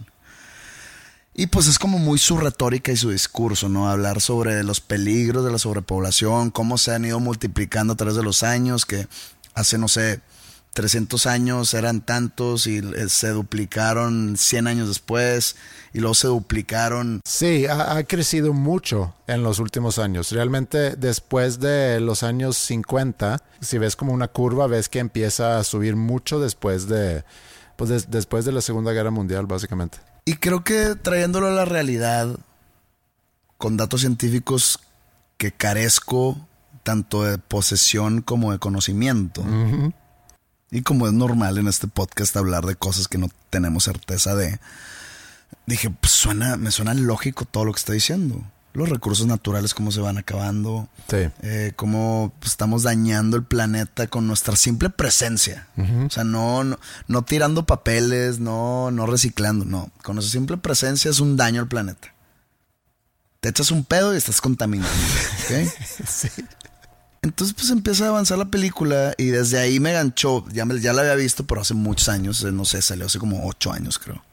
D: Y pues es como muy su retórica y su discurso, ¿no? Hablar sobre los peligros de la sobrepoblación, cómo se han ido multiplicando a través de los años, que hace, no sé, 300 años eran tantos y se duplicaron 100 años después y luego se duplicaron.
C: Sí, ha crecido mucho en los últimos años. Realmente después de los años 50, si ves como una curva, ves que empieza a subir mucho después de la Segunda Guerra Mundial, básicamente.
D: Y creo que trayéndolo a la realidad, con datos científicos que carezco tanto de posesión como de conocimiento. Uh-huh. Y como es normal en este podcast hablar de cosas que no tenemos certeza de, dije, pues me suena lógico todo lo que está diciendo. Los recursos naturales, cómo se van acabando.
C: Sí.
D: Cómo estamos dañando el planeta con nuestra simple presencia. Uh-huh. O sea, no tirando papeles, no reciclando, no. Con nuestra simple presencia es un daño al planeta. Te echas un pedo y estás contaminando. ¿Okay?
C: Sí.
D: Entonces pues empieza a avanzar la película y desde ahí me ganchó. Ya la había visto, pero hace muchos años. No sé, salió hace como 8 años, creo.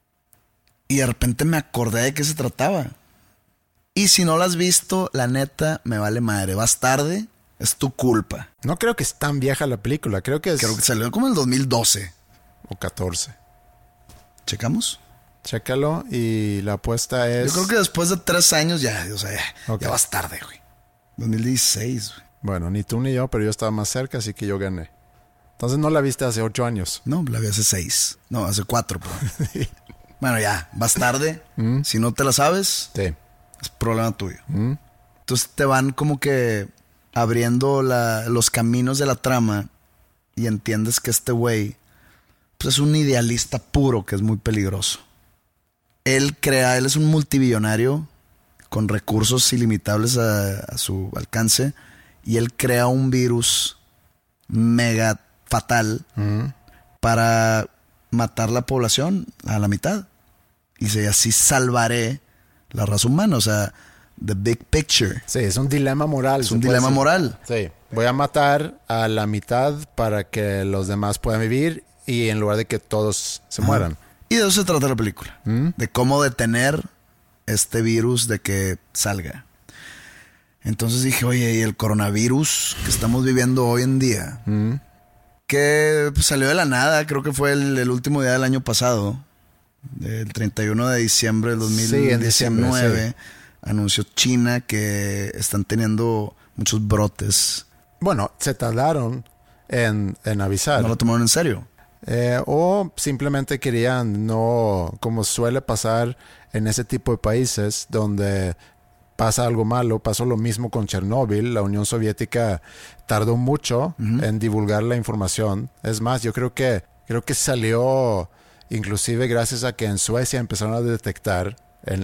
D: Y de repente me acordé de qué se trataba. Y si no la has visto, la neta, me vale madre. Vas tarde, es tu culpa.
C: No creo que es tan vieja la película. Creo que
D: salió como en el 2012.
C: O 14.
D: ¿Checamos?
C: Chécalo y la apuesta es...
D: Yo creo que después de 3 años ya vas tarde, güey. 2016, güey.
C: Bueno, ni tú ni yo, pero yo estaba más cerca, así que yo gané. Entonces no la viste hace 8 años.
D: No, la vi hace 6. No, hace 4. Sí. Bueno, ya, vas tarde. Si no te la sabes,
C: sí,
D: es problema tuyo. Entonces te van como que abriendo los caminos de la trama y entiendes que este güey pues es un idealista puro que es muy peligroso. Él es un multibillonario con recursos ilimitables a su alcance. Y él crea un virus mega fatal para matar la población a la mitad. Y dice, así salvaré la raza humana. O sea, the big picture.
C: Sí, es un dilema moral.
D: Es un dilema moral.
C: Sí, voy a matar a la mitad para que los demás puedan vivir y en lugar de que todos se mueran.
D: Y de eso se trata la película. De cómo detener este virus de que salga. Entonces dije, oye, ¿y el coronavirus que estamos viviendo hoy en día? Que pues, salió de la nada, creo que fue el último día del año pasado, el 31 de diciembre del 2019. Sí, en diciembre, sí. Anunció China que están teniendo muchos brotes.
C: Bueno, se tardaron en avisar.
D: ¿No lo tomaron en serio?
C: O simplemente querían, no, como suele pasar en ese tipo de países donde... pasa algo malo, pasó lo mismo con Chernóbil. La Unión Soviética tardó mucho en divulgar la información. Es más, yo creo que salió inclusive gracias a que en Suecia empezaron a detectar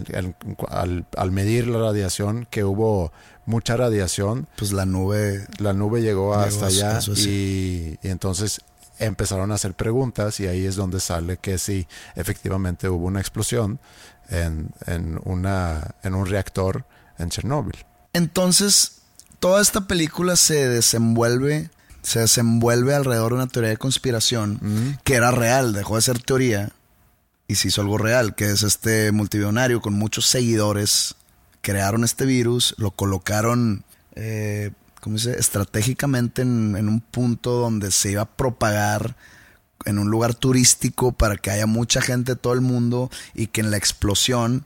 C: al medir la radiación que hubo mucha radiación.
D: Pues la nube
C: llegó hasta allá y entonces empezaron a hacer preguntas y ahí es donde sale que sí, efectivamente hubo una explosión en un reactor en Chernóbil.
D: Entonces, toda esta película se desenvuelve se desenvuelve alrededor de una teoría de conspiración que era real, dejó de ser teoría y se hizo algo real, que es este multimillonario con muchos seguidores. Crearon este virus, lo colocaron estratégicamente en un punto donde se iba a propagar en un lugar turístico para que haya mucha gente de todo el mundo y que en la explosión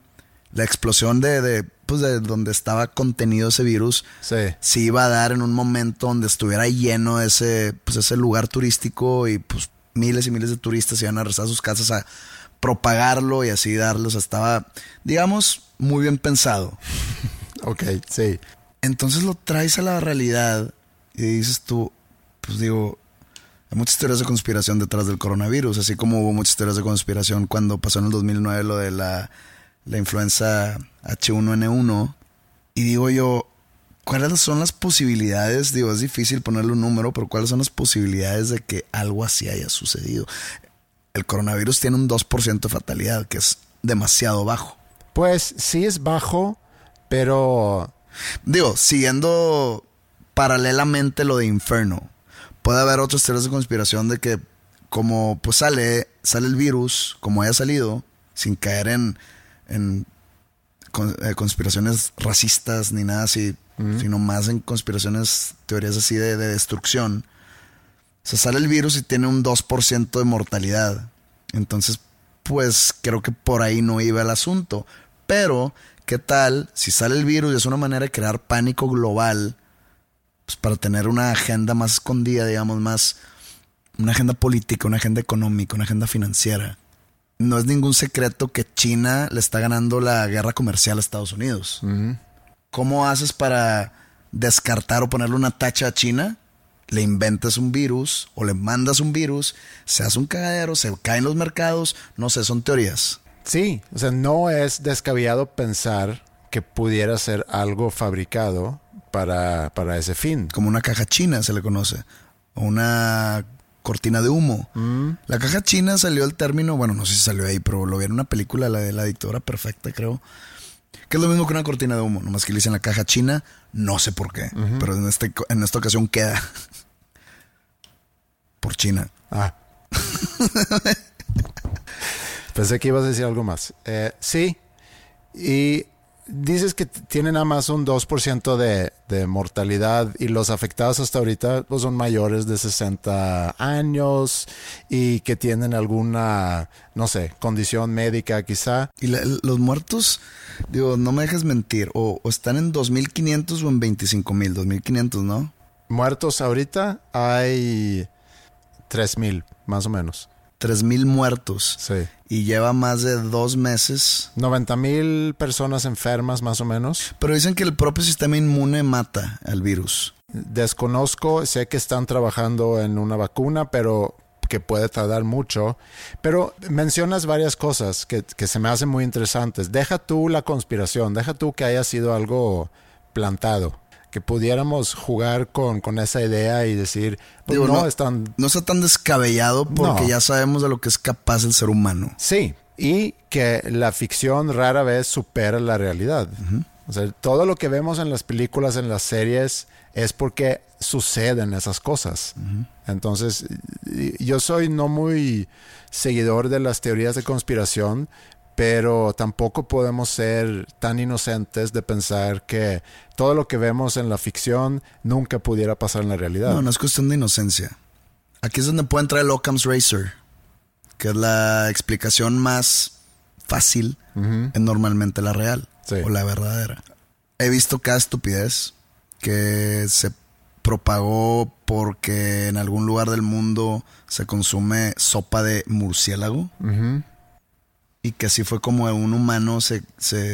D: de donde estaba contenido ese virus se iba a dar en un momento donde estuviera lleno ese lugar turístico y pues miles y miles de turistas iban a regresar a sus casas a propagarlo y así darlo. O sea, estaba, digamos, muy bien pensado.
C: Ok, sí.
D: Entonces lo traes a la realidad y dices tú, pues digo, hay muchas teorías de conspiración detrás del coronavirus, así como hubo muchas teorías de conspiración cuando pasó en el 2009 lo de la influenza H1N1. Y digo yo, ¿cuáles son las posibilidades? Digo, es difícil ponerle un número, pero ¿cuáles son las posibilidades de que algo así haya sucedido? El coronavirus tiene un 2% de fatalidad, que es demasiado bajo.
C: Pues sí es bajo, pero...
D: Digo, siguiendo paralelamente lo de Inferno, puede haber otras teorías de conspiración de que como pues sale el virus, como haya salido, sin caer en conspiraciones racistas ni nada así, sino más en conspiraciones, teorías así de destrucción. O sea, sale el virus y tiene un 2% de mortalidad. Entonces, pues creo que por ahí no iba el asunto. Pero, ¿qué tal si sale el virus y es una manera de crear pánico global? Pues para tener una agenda más escondida, digamos, más una agenda política, una agenda económica, una agenda financiera. No es ningún secreto que China le está ganando la guerra comercial a Estados Unidos. ¿Cómo haces para descartar o ponerle una tacha a China? Le inventas un virus o le mandas un virus, se hace un cagadero, se caen los mercados, no sé, son teorías.
C: Sí, o sea, no es descabellado pensar que pudiera ser algo fabricado para ese fin.
D: Como una caja china se le conoce, o una cortina de humo. La caja china salió el término, bueno, no sé si salió ahí, pero lo vi en una película, la de La Dictadura Perfecta, creo. Que es lo mismo que una cortina de humo, nomás que le dicen la caja china, no sé por qué, pero en esta ocasión queda por China.
C: Pensé que ibas a decir algo más. Sí, y dices que tiene nada más un 2% de mortalidad y los afectados hasta ahorita pues, son mayores de 60 años y que tienen alguna, no sé, condición médica quizá.
D: Y los muertos, digo, no me dejes mentir, o están en 2,500 o en 25,000, 2,500, ¿no?
C: Muertos ahorita hay 3,000, más o menos.
D: 3,000 muertos.
C: Sí.
D: Y lleva más de 2 meses.
C: 90,000 personas enfermas, más o menos.
D: Pero dicen que el propio sistema inmune mata al virus.
C: Desconozco, sé que están trabajando en una vacuna, pero que puede tardar mucho. Pero mencionas varias cosas que se me hacen muy interesantes. Deja tú la conspiración, deja tú que haya sido algo plantado. Que pudiéramos jugar con esa idea y decir, pues
D: digo,
C: no
D: está tan descabellado porque ya sabemos de lo que es capaz el ser humano.
C: Sí, y que la ficción rara vez supera la realidad. O sea, todo lo que vemos en las películas, en las series, es porque suceden esas cosas. Entonces, yo soy no muy seguidor de las teorías de conspiración, pero tampoco podemos ser tan inocentes de pensar que todo lo que vemos en la ficción nunca pudiera pasar en la realidad.
D: No es cuestión de inocencia. Aquí es donde puede entrar el Occam's Razor, que es la explicación más fácil en normalmente la real o la verdadera. He visto cada estupidez que se propagó porque en algún lugar del mundo se consume sopa de murciélago. Y que así fue como un humano se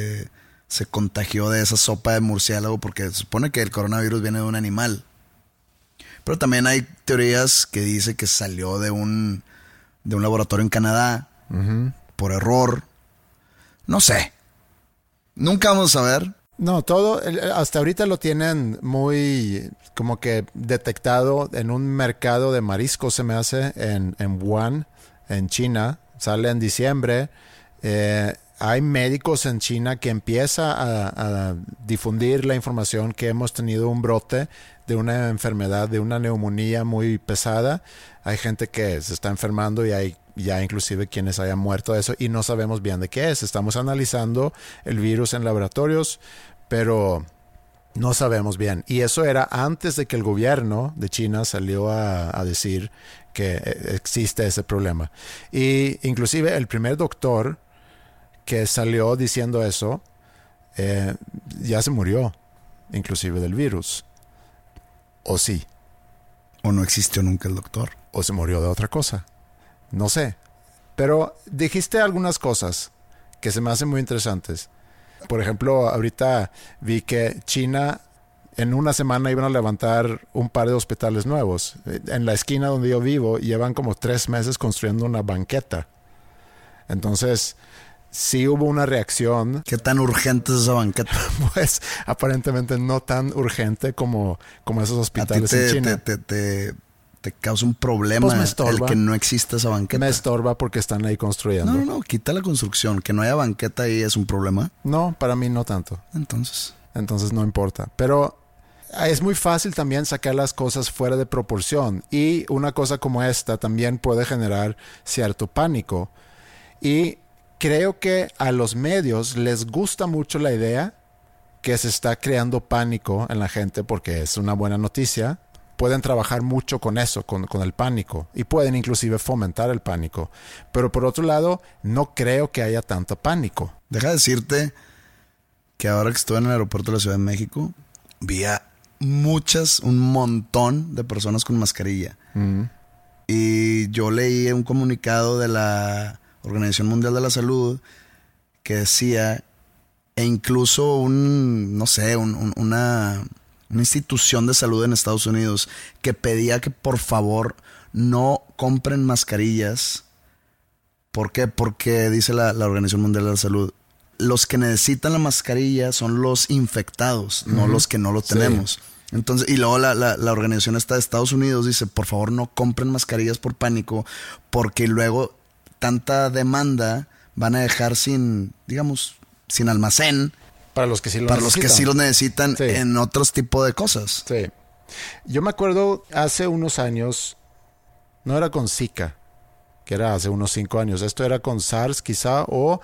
D: contagió de esa sopa de murciélago, porque se supone que el coronavirus viene de un animal. Pero también hay teorías que dicen que salió de un laboratorio en Canadá por error. No sé. Nunca vamos a saber.
C: No, todo, hasta ahorita lo tienen muy como que detectado en un mercado de mariscos, se me hace, en Wuhan, en China. Sale en diciembre. hay médicos en China que empiezan a difundir la información que hemos tenido un brote de una enfermedad, de una neumonía muy pesada. Hay gente que se está enfermando y hay ya inclusive quienes hayan muerto de eso y no sabemos bien de qué es. Estamos analizando el virus en laboratorios, pero no sabemos bien. Y eso era antes de que el gobierno de China salió a decir que existe ese problema. Y inclusive el primer doctor que salió diciendo eso ya se murió, inclusive del virus. ¿O sí?
D: ¿O no existió nunca el doctor?
C: ¿O se murió de otra cosa? No sé. Pero dijiste algunas cosas que se me hacen muy interesantes. Por ejemplo, ahorita vi que China en una semana iban a levantar un par de hospitales nuevos. En la esquina donde yo vivo llevan como 3 meses construyendo una banqueta. Entonces, sí hubo una reacción.
D: ¿Qué tan urgente es esa banqueta?
C: Pues aparentemente no tan urgente como esos hospitales en China.
D: Te causa un problema
C: pues
D: el que no exista esa banqueta.
C: Me estorba porque están ahí construyendo.
D: No, quita la construcción. Que no haya banqueta ahí es un problema.
C: No, para mí no tanto. Entonces no importa. Pero es muy fácil también sacar las cosas fuera de proporción. Y una cosa como esta también puede generar cierto pánico. Y creo que a los medios les gusta mucho la idea que se está creando pánico en la gente porque es una buena noticia. Pueden trabajar mucho con eso, con el pánico, y pueden inclusive fomentar el pánico. Pero por otro lado, no creo que haya tanto pánico.
D: Deja de decirte que ahora que estuve en el aeropuerto de la Ciudad de México, vi a un montón de personas con mascarilla. Y yo leí un comunicado de la Organización Mundial de la Salud que decía, e incluso una institución de salud en Estados Unidos que pedía que por favor no compren mascarillas. ¿Por qué? Porque dice la Organización Mundial de la Salud, los que necesitan la mascarilla son los infectados, no los que no lo tenemos. Sí. Entonces, y luego la organización esta de Estados Unidos dice, por favor no compren mascarillas por pánico, porque luego tanta demanda van a dejar sin almacén. Para los que sí lo necesitan sí. En otros tipos de cosas.
C: Sí. Yo me acuerdo hace unos años, no era con Zika, que era hace unos 5 años. Esto era con SARS quizá o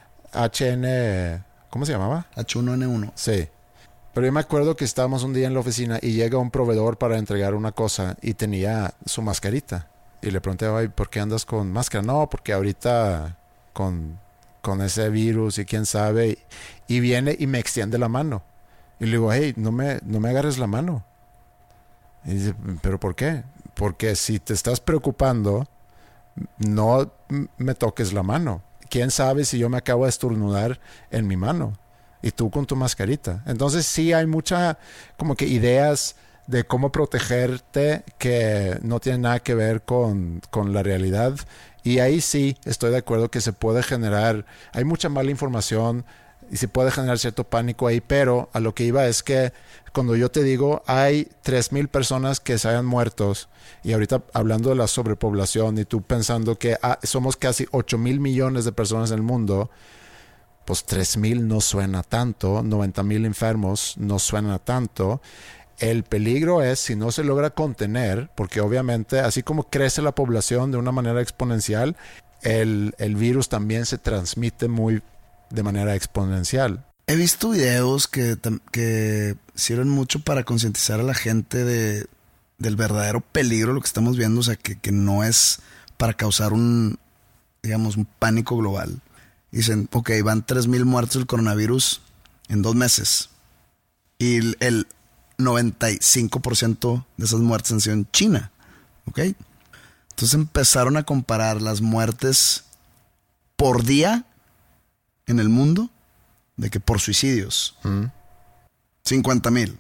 C: ¿cómo se llamaba?
D: H1N1.
C: Sí. Pero yo me acuerdo que estábamos un día en la oficina y llega un proveedor para entregar una cosa y tenía su mascarita. Y le pregunté, ay, ¿por qué andas con máscara? No, porque ahorita con ese virus y quién sabe. Y viene y me extiende la mano. Y le digo, hey, no me agarres la mano. Y dice, ¿pero por qué? Porque si te estás preocupando, no me toques la mano. ¿Quién sabe si yo me acabo de estornudar en mi mano? Y tú con tu mascarita. Entonces sí hay mucha como que ideas de cómo protegerte que no tienen nada que ver con la realidad. Y ahí sí estoy de acuerdo que se puede generar, hay mucha mala información y se puede generar cierto pánico ahí, pero a lo que iba es que cuando yo te digo hay 3,000 personas que se hayan muerto y ahorita hablando de la sobrepoblación y tú pensando que somos casi 8,000 millones de personas en el mundo, pues 3,000 no suena tanto, 90,000 enfermos no suena tanto. El peligro es si no se logra contener, porque obviamente así como crece la población de una manera exponencial, el virus también se transmite de manera exponencial.
D: He visto videos que sirven mucho para concientizar a la gente del verdadero peligro de lo que estamos viendo, o sea, que no es para causar un pánico global. Dicen, ok, van 3,000 muertos del coronavirus en 2 meses. Y el 95% de esas muertes han sido en China. ¿Ok? Entonces empezaron a comparar las muertes por día en el mundo, de que por suicidios, 50,000.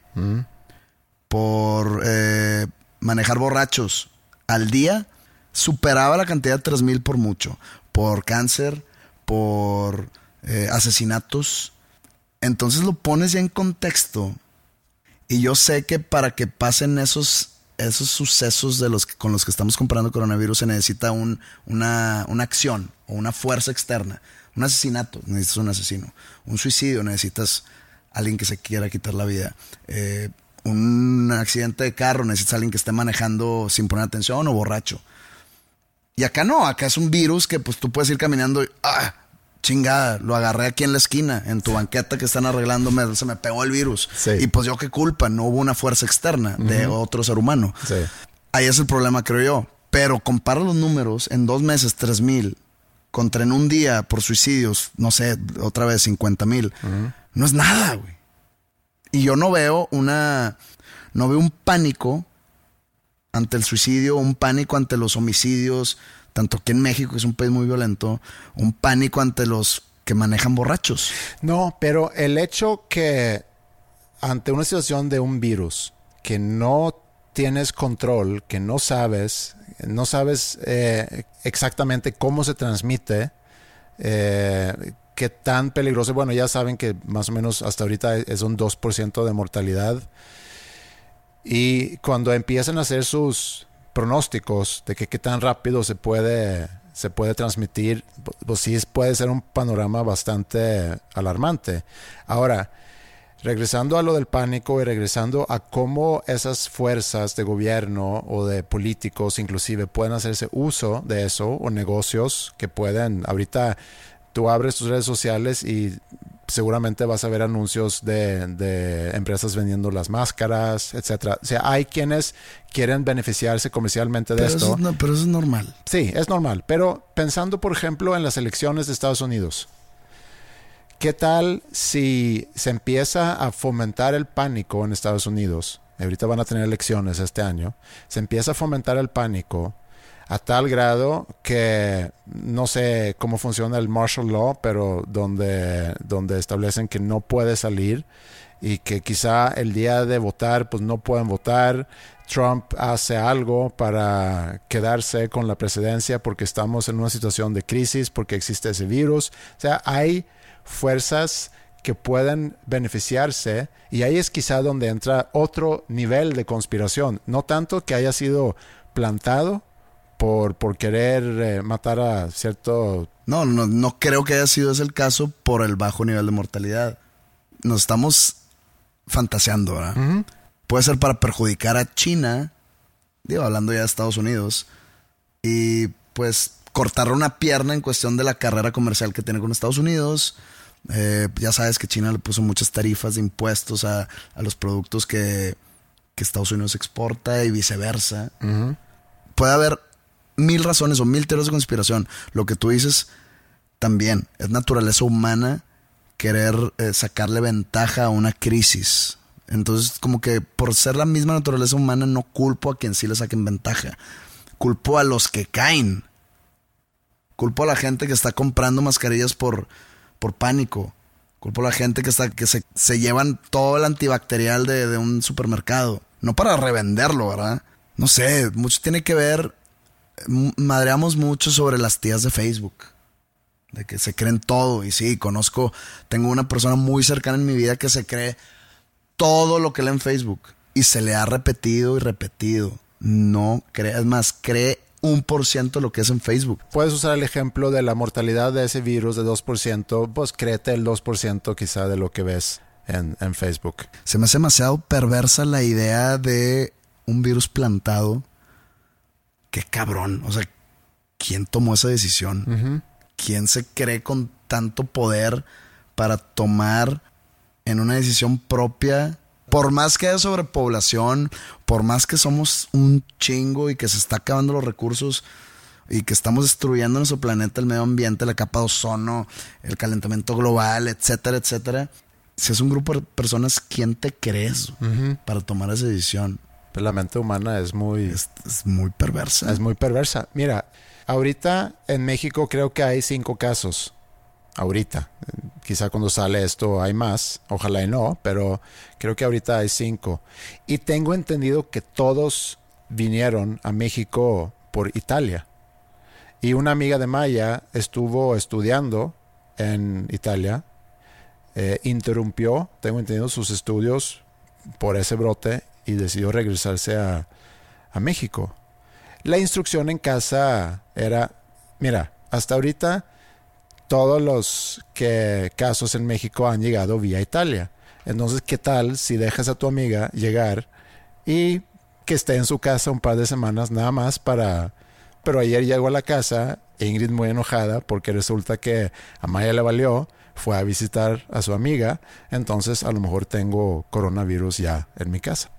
D: Por manejar borrachos al día, superaba la cantidad de 3,000 por mucho. Por cáncer, por asesinatos. Entonces lo pones ya en contexto. Y yo sé que para que pasen esos sucesos con los que estamos comparando coronavirus se necesita una acción o una fuerza externa. Un asesinato, necesitas un asesino. Un suicidio, necesitas alguien que se quiera quitar la vida. Un accidente de carro, necesitas alguien que esté manejando sin poner atención o borracho. Y acá no, acá es un virus que pues tú puedes ir caminando y chingada, lo agarré aquí en la esquina, en tu banqueta que están arreglando, se me pegó el virus. Sí. Y pues yo qué culpa, no hubo una fuerza externa de otro ser humano. Sí. Ahí es el problema, creo yo. Pero compara los números, en 2 meses 3,000, contra en un día por suicidios, no sé, otra vez 50,000. No es nada, güey. Y yo no veo un pánico ante el suicidio, un pánico ante los homicidios, tanto aquí en México, que es un país muy violento, un pánico ante los que manejan borrachos.
C: No, pero el hecho que ante una situación de un virus que no tienes control, que no sabes exactamente cómo se transmite, qué tan peligroso. Bueno, ya saben que más o menos hasta ahorita es un 2% de mortalidad. Y cuando empiezan a hacer sus pronósticos de qué tan rápido se puede transmitir, pues sí puede ser un panorama bastante alarmante. Ahora, regresando a lo del pánico y regresando a cómo esas fuerzas de gobierno o de políticos inclusive pueden hacerse uso de eso, o negocios que pueden, ahorita tú abres tus redes sociales y seguramente vas a ver anuncios de empresas vendiendo las máscaras, etcétera. O sea, hay quienes quieren beneficiarse comercialmente de esto.
D: Pero eso es normal.
C: Sí, es normal. Pero pensando, por ejemplo, en las elecciones de Estados Unidos, ¿qué tal si se empieza a fomentar el pánico en Estados Unidos? Ahorita van a tener elecciones este año. Se empieza a fomentar el pánico a tal grado que no sé cómo funciona el martial law, pero donde establecen que no puede salir y que quizá el día de votar pues no pueden votar. Trump hace algo para quedarse con la presidencia porque estamos en una situación de crisis, porque existe ese virus. O sea, hay fuerzas que pueden beneficiarse, y ahí es quizá donde entra otro nivel de conspiración. No tanto que haya sido plantado por querer matar a cierto...
D: No creo que haya sido ese el caso por el bajo nivel de mortalidad. Nos estamos fantaseando, ¿verdad? Uh-huh. Puede ser para perjudicar a China, digo, hablando ya de Estados Unidos, y pues cortar una pierna en cuestión de la carrera comercial que tiene con Estados Unidos. Ya sabes que China le puso muchas tarifas de impuestos a los productos que Estados Unidos exporta y viceversa. Uh-huh. Puede haber 1000 razones o 1000 teorías de conspiración. Lo que tú dices también es naturaleza humana querer sacarle ventaja a una crisis. Entonces, como que por ser la misma naturaleza humana, no culpo a quien sí le saquen ventaja. Culpo a los que caen. Culpo a la gente que está comprando mascarillas por pánico. Culpo a la gente que se llevan todo el antibacterial de un supermercado. No para revenderlo, ¿verdad? No sé, mucho tiene que ver. Madreamos mucho sobre las tías de Facebook, de que se creen todo. Y sí, tengo una persona muy cercana en mi vida que se cree todo lo que lee en Facebook y se le ha repetido y repetido. No cree, es más, cree 1% de lo que es en Facebook.
C: Puedes usar el ejemplo de la mortalidad de ese virus de 2%, pues créete el 2% quizá de lo que ves en Facebook.
D: Se me hace demasiado perversa la idea de un virus plantado. Qué cabrón. O sea, ¿quién tomó esa decisión? Uh-huh. ¿Quién se cree con tanto poder para tomar en una decisión propia? Por más que haya sobrepoblación, por más que somos un chingo y que se está acabando los recursos y que estamos destruyendo nuestro planeta, el medio ambiente, la capa de ozono, el calentamiento global, etcétera, etcétera. Si es un grupo de personas, ¿quién te crees uh-huh. para tomar esa decisión?
C: Pues la mente humana es muy
D: perversa.
C: Es muy perversa. Mira, ahorita en México creo que hay 5 casos. Ahorita. Quizá cuando sale esto hay más. Ojalá y no, pero creo que ahorita hay 5. Y tengo entendido que todos vinieron a México por Italia. Y una amiga de Maya estuvo estudiando en Italia. Interrumpió, tengo entendido, sus estudios por ese brote y decidió regresarse a México. La instrucción en casa era, mira, hasta ahorita todos los casos en México han llegado vía Italia. Entonces, ¿qué tal si dejas a tu amiga llegar y que esté en su casa un par de semanas nada más para... Pero ayer llegó a la casa, Ingrid muy enojada porque resulta que a Maya le valió, fue a visitar a su amiga, entonces a lo mejor tengo coronavirus ya en mi casa.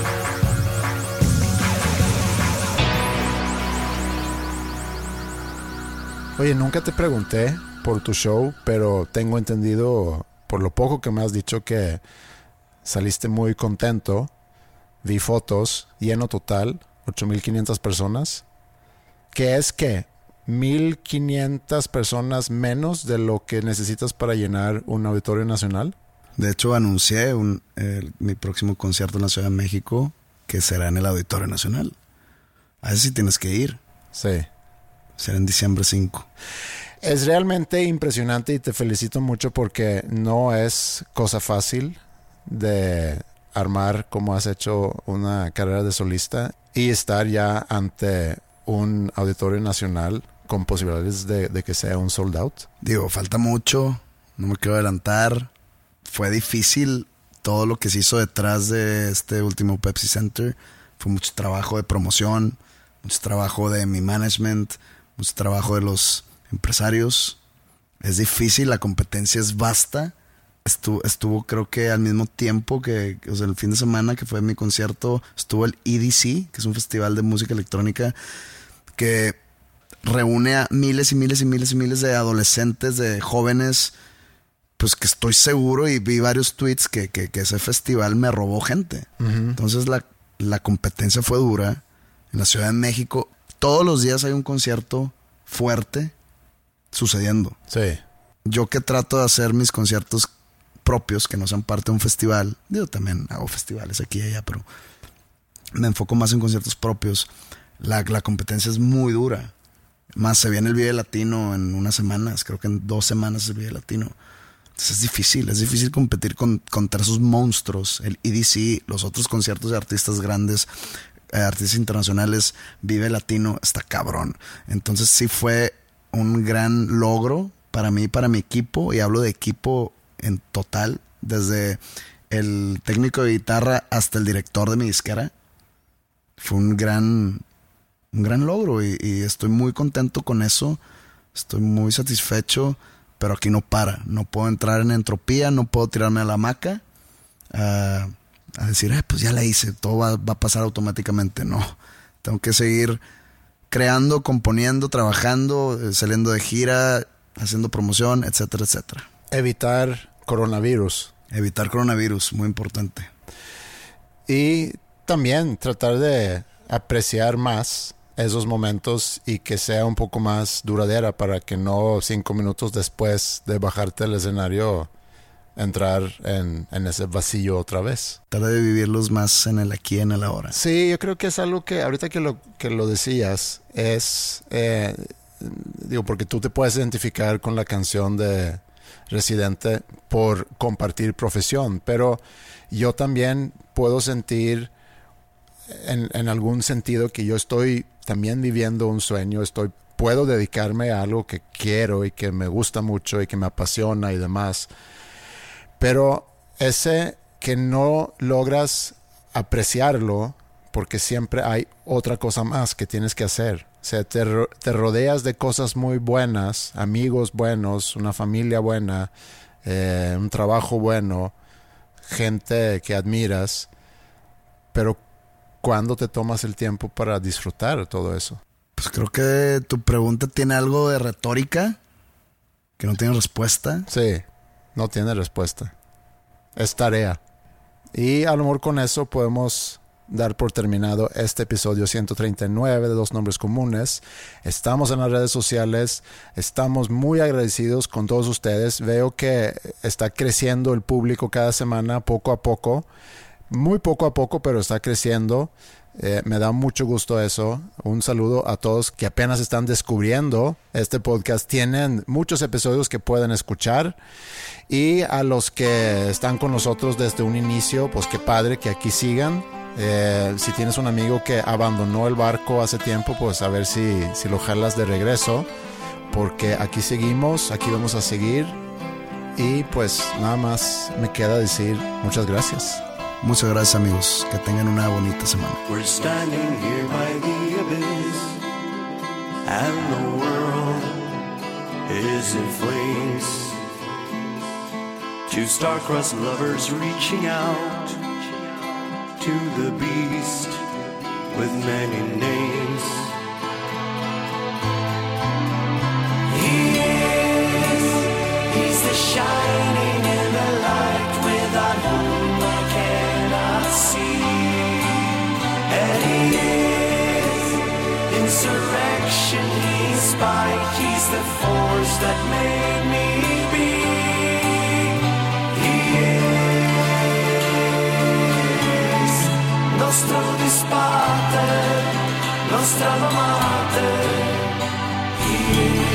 C: Oye, nunca te pregunté por tu show, pero tengo entendido, por lo poco que me has dicho, que saliste muy contento. Vi fotos, lleno total, 8,500 personas. ¿Qué es qué? 1,500 personas menos de lo que necesitas para llenar un auditorio nacional.
D: De hecho, anuncié mi próximo concierto en la Ciudad de México, que será en el Auditorio Nacional. A ese sí tienes que ir.
C: Sí.
D: Será en diciembre 5.
C: Es realmente impresionante y te felicito mucho porque no es cosa fácil de armar como has hecho una carrera de solista y estar ya ante un auditorio nacional con posibilidades de que sea un sold out.
D: Digo, falta mucho, no me quiero adelantar. Fue difícil todo lo que se hizo detrás de este último Pepsi Center. Fue mucho trabajo de promoción, mucho trabajo de mi management, mucho trabajo de los empresarios. Es difícil, la competencia es vasta. Estuvo creo que al mismo tiempo que, o sea, el fin de semana que fue mi concierto, estuvo el EDC, que es un festival de música electrónica que reúne a miles y miles y miles y miles de adolescentes, de jóvenes, pues que estoy seguro y vi varios tweets que ese festival me robó gente. Uh-huh. Entonces la competencia fue dura. En la Ciudad de México todos los días hay un concierto fuerte sucediendo.
C: Sí.
D: Yo que trato de hacer mis conciertos propios, que no sean parte de un festival. Yo también hago festivales aquí y allá, pero me enfoco más en conciertos propios. La competencia es muy dura. Más se viene el Vive Latino en unas semanas. Creo que en 2 semanas es el Vive Latino. Entonces es difícil competir contra esos monstruos. El EDC, los otros conciertos de artistas grandes, artistas internacionales, Vive Latino, está cabrón. Entonces sí fue un gran logro para mí, para mi equipo, y hablo de equipo en total, desde el técnico de guitarra hasta el director de mi disquera. Fue un gran logro y estoy muy contento con eso. Estoy muy satisfecho, pero aquí no para. No puedo entrar en entropía, no puedo tirarme a la hamaca a decir, pues ya la hice, todo va a pasar automáticamente. No, tengo que seguir creando, componiendo, trabajando, saliendo de gira, haciendo promoción, etcétera, etcétera.
C: Evitar coronavirus.
D: Evitar coronavirus, muy importante.
C: Y también tratar de apreciar más esos momentos y que sea un poco más duradera para que no 5 minutos después de bajarte del escenario entrar en ese vacío otra vez.
D: Tratar de vivirlos más en el aquí y en el ahora.
C: Sí, yo creo que es algo que ahorita que lo decías es... porque tú te puedes identificar con la canción de Residente por compartir profesión, pero yo también puedo sentir en algún sentido que yo estoy también viviendo un sueño, puedo dedicarme a algo que quiero y que me gusta mucho y que me apasiona y demás, pero ese que no logras apreciarlo porque siempre hay otra cosa más que tienes que hacer. O sea, te rodeas de cosas muy buenas, amigos buenos, una familia buena, un trabajo bueno, gente que admiras, pero ¿cuándo te tomas el tiempo para disfrutar todo eso?
D: Pues creo que tu pregunta tiene algo de retórica que no tiene respuesta.
C: Sí, no tiene respuesta. Es tarea. Y a lo mejor con eso podemos dar por terminado este episodio 139 de Dos Nombres Comunes. Estamos en las redes sociales, estamos muy agradecidos con todos ustedes. Veo que está creciendo el público cada semana, poco a poco, muy poco a poco, pero está creciendo. Me da mucho gusto eso. Un saludo a todos que apenas están descubriendo este podcast. Tienen muchos episodios que pueden escuchar, y a los que están con nosotros desde un inicio, pues qué padre que aquí sigan. Si tienes un amigo que abandonó el barco hace tiempo, pues a ver si lo jalas de regreso. porque aquí seguimos, aquí vamos a seguir. Y pues nada más me queda decir muchas gracias.
D: Muchas gracias, amigos. Que tengan una bonita semana.
H: We're standing here by the abyss, and the world is in flames. Two star-crossed lovers reaching out to the beast with many names. He's the shining in the light without whom I cannot see. And he is insurrection, he's spite, he's the force that made me be. He is nostro disparte, nostra mater. He is.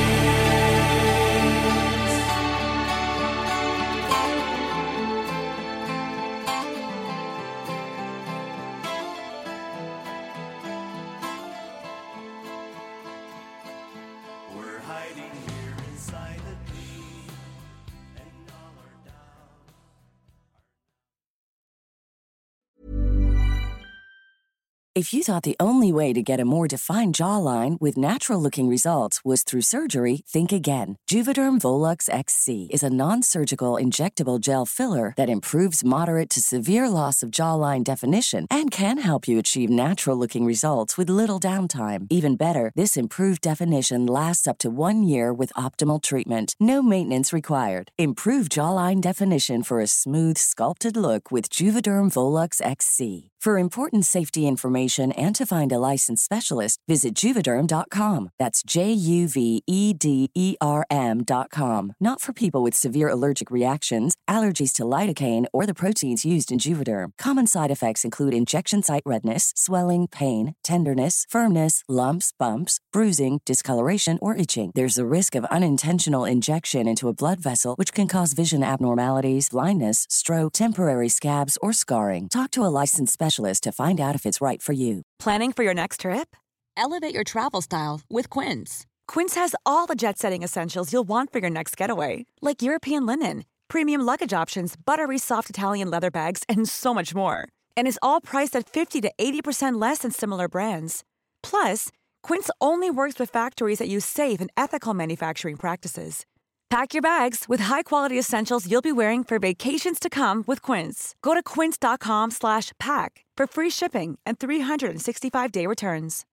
F: If you thought the only way to get a more defined jawline with natural-looking results was through surgery, think again. Juvederm Volux XC is a non-surgical injectable gel filler that improves moderate to severe loss of jawline definition and can help you achieve natural-looking results with little downtime. Even better, this improved definition lasts up to 1 year with optimal treatment. No maintenance required. Improve jawline definition for a smooth, sculpted look with Juvederm Volux XC. For important safety information and to find a licensed specialist, visit Juvederm.com. That's JUVEDERM.com. Not for people with severe allergic reactions, allergies to lidocaine, or the proteins used in Juvederm. Common side effects include injection site redness, swelling, pain, tenderness, firmness, lumps, bumps, bruising, discoloration, or itching. There's a risk of unintentional injection into a blood vessel, which can cause vision abnormalities, blindness, stroke, temporary scabs, or scarring. Talk to a licensed specialist to find out if it's right for you.
I: Planning for your next trip? Elevate your travel style with Quince. Quince has all the jet-setting essentials you'll want for your next getaway, like European linen, premium luggage options, buttery soft Italian leather bags, and so much more. And is all priced at 50 to 80% less than similar brands. Plus, Quince only works with factories that use safe and ethical manufacturing practices. Pack your bags with high-quality essentials you'll be wearing for vacations to come with Quince. Go to quince.com/pack for free shipping and 365-day returns.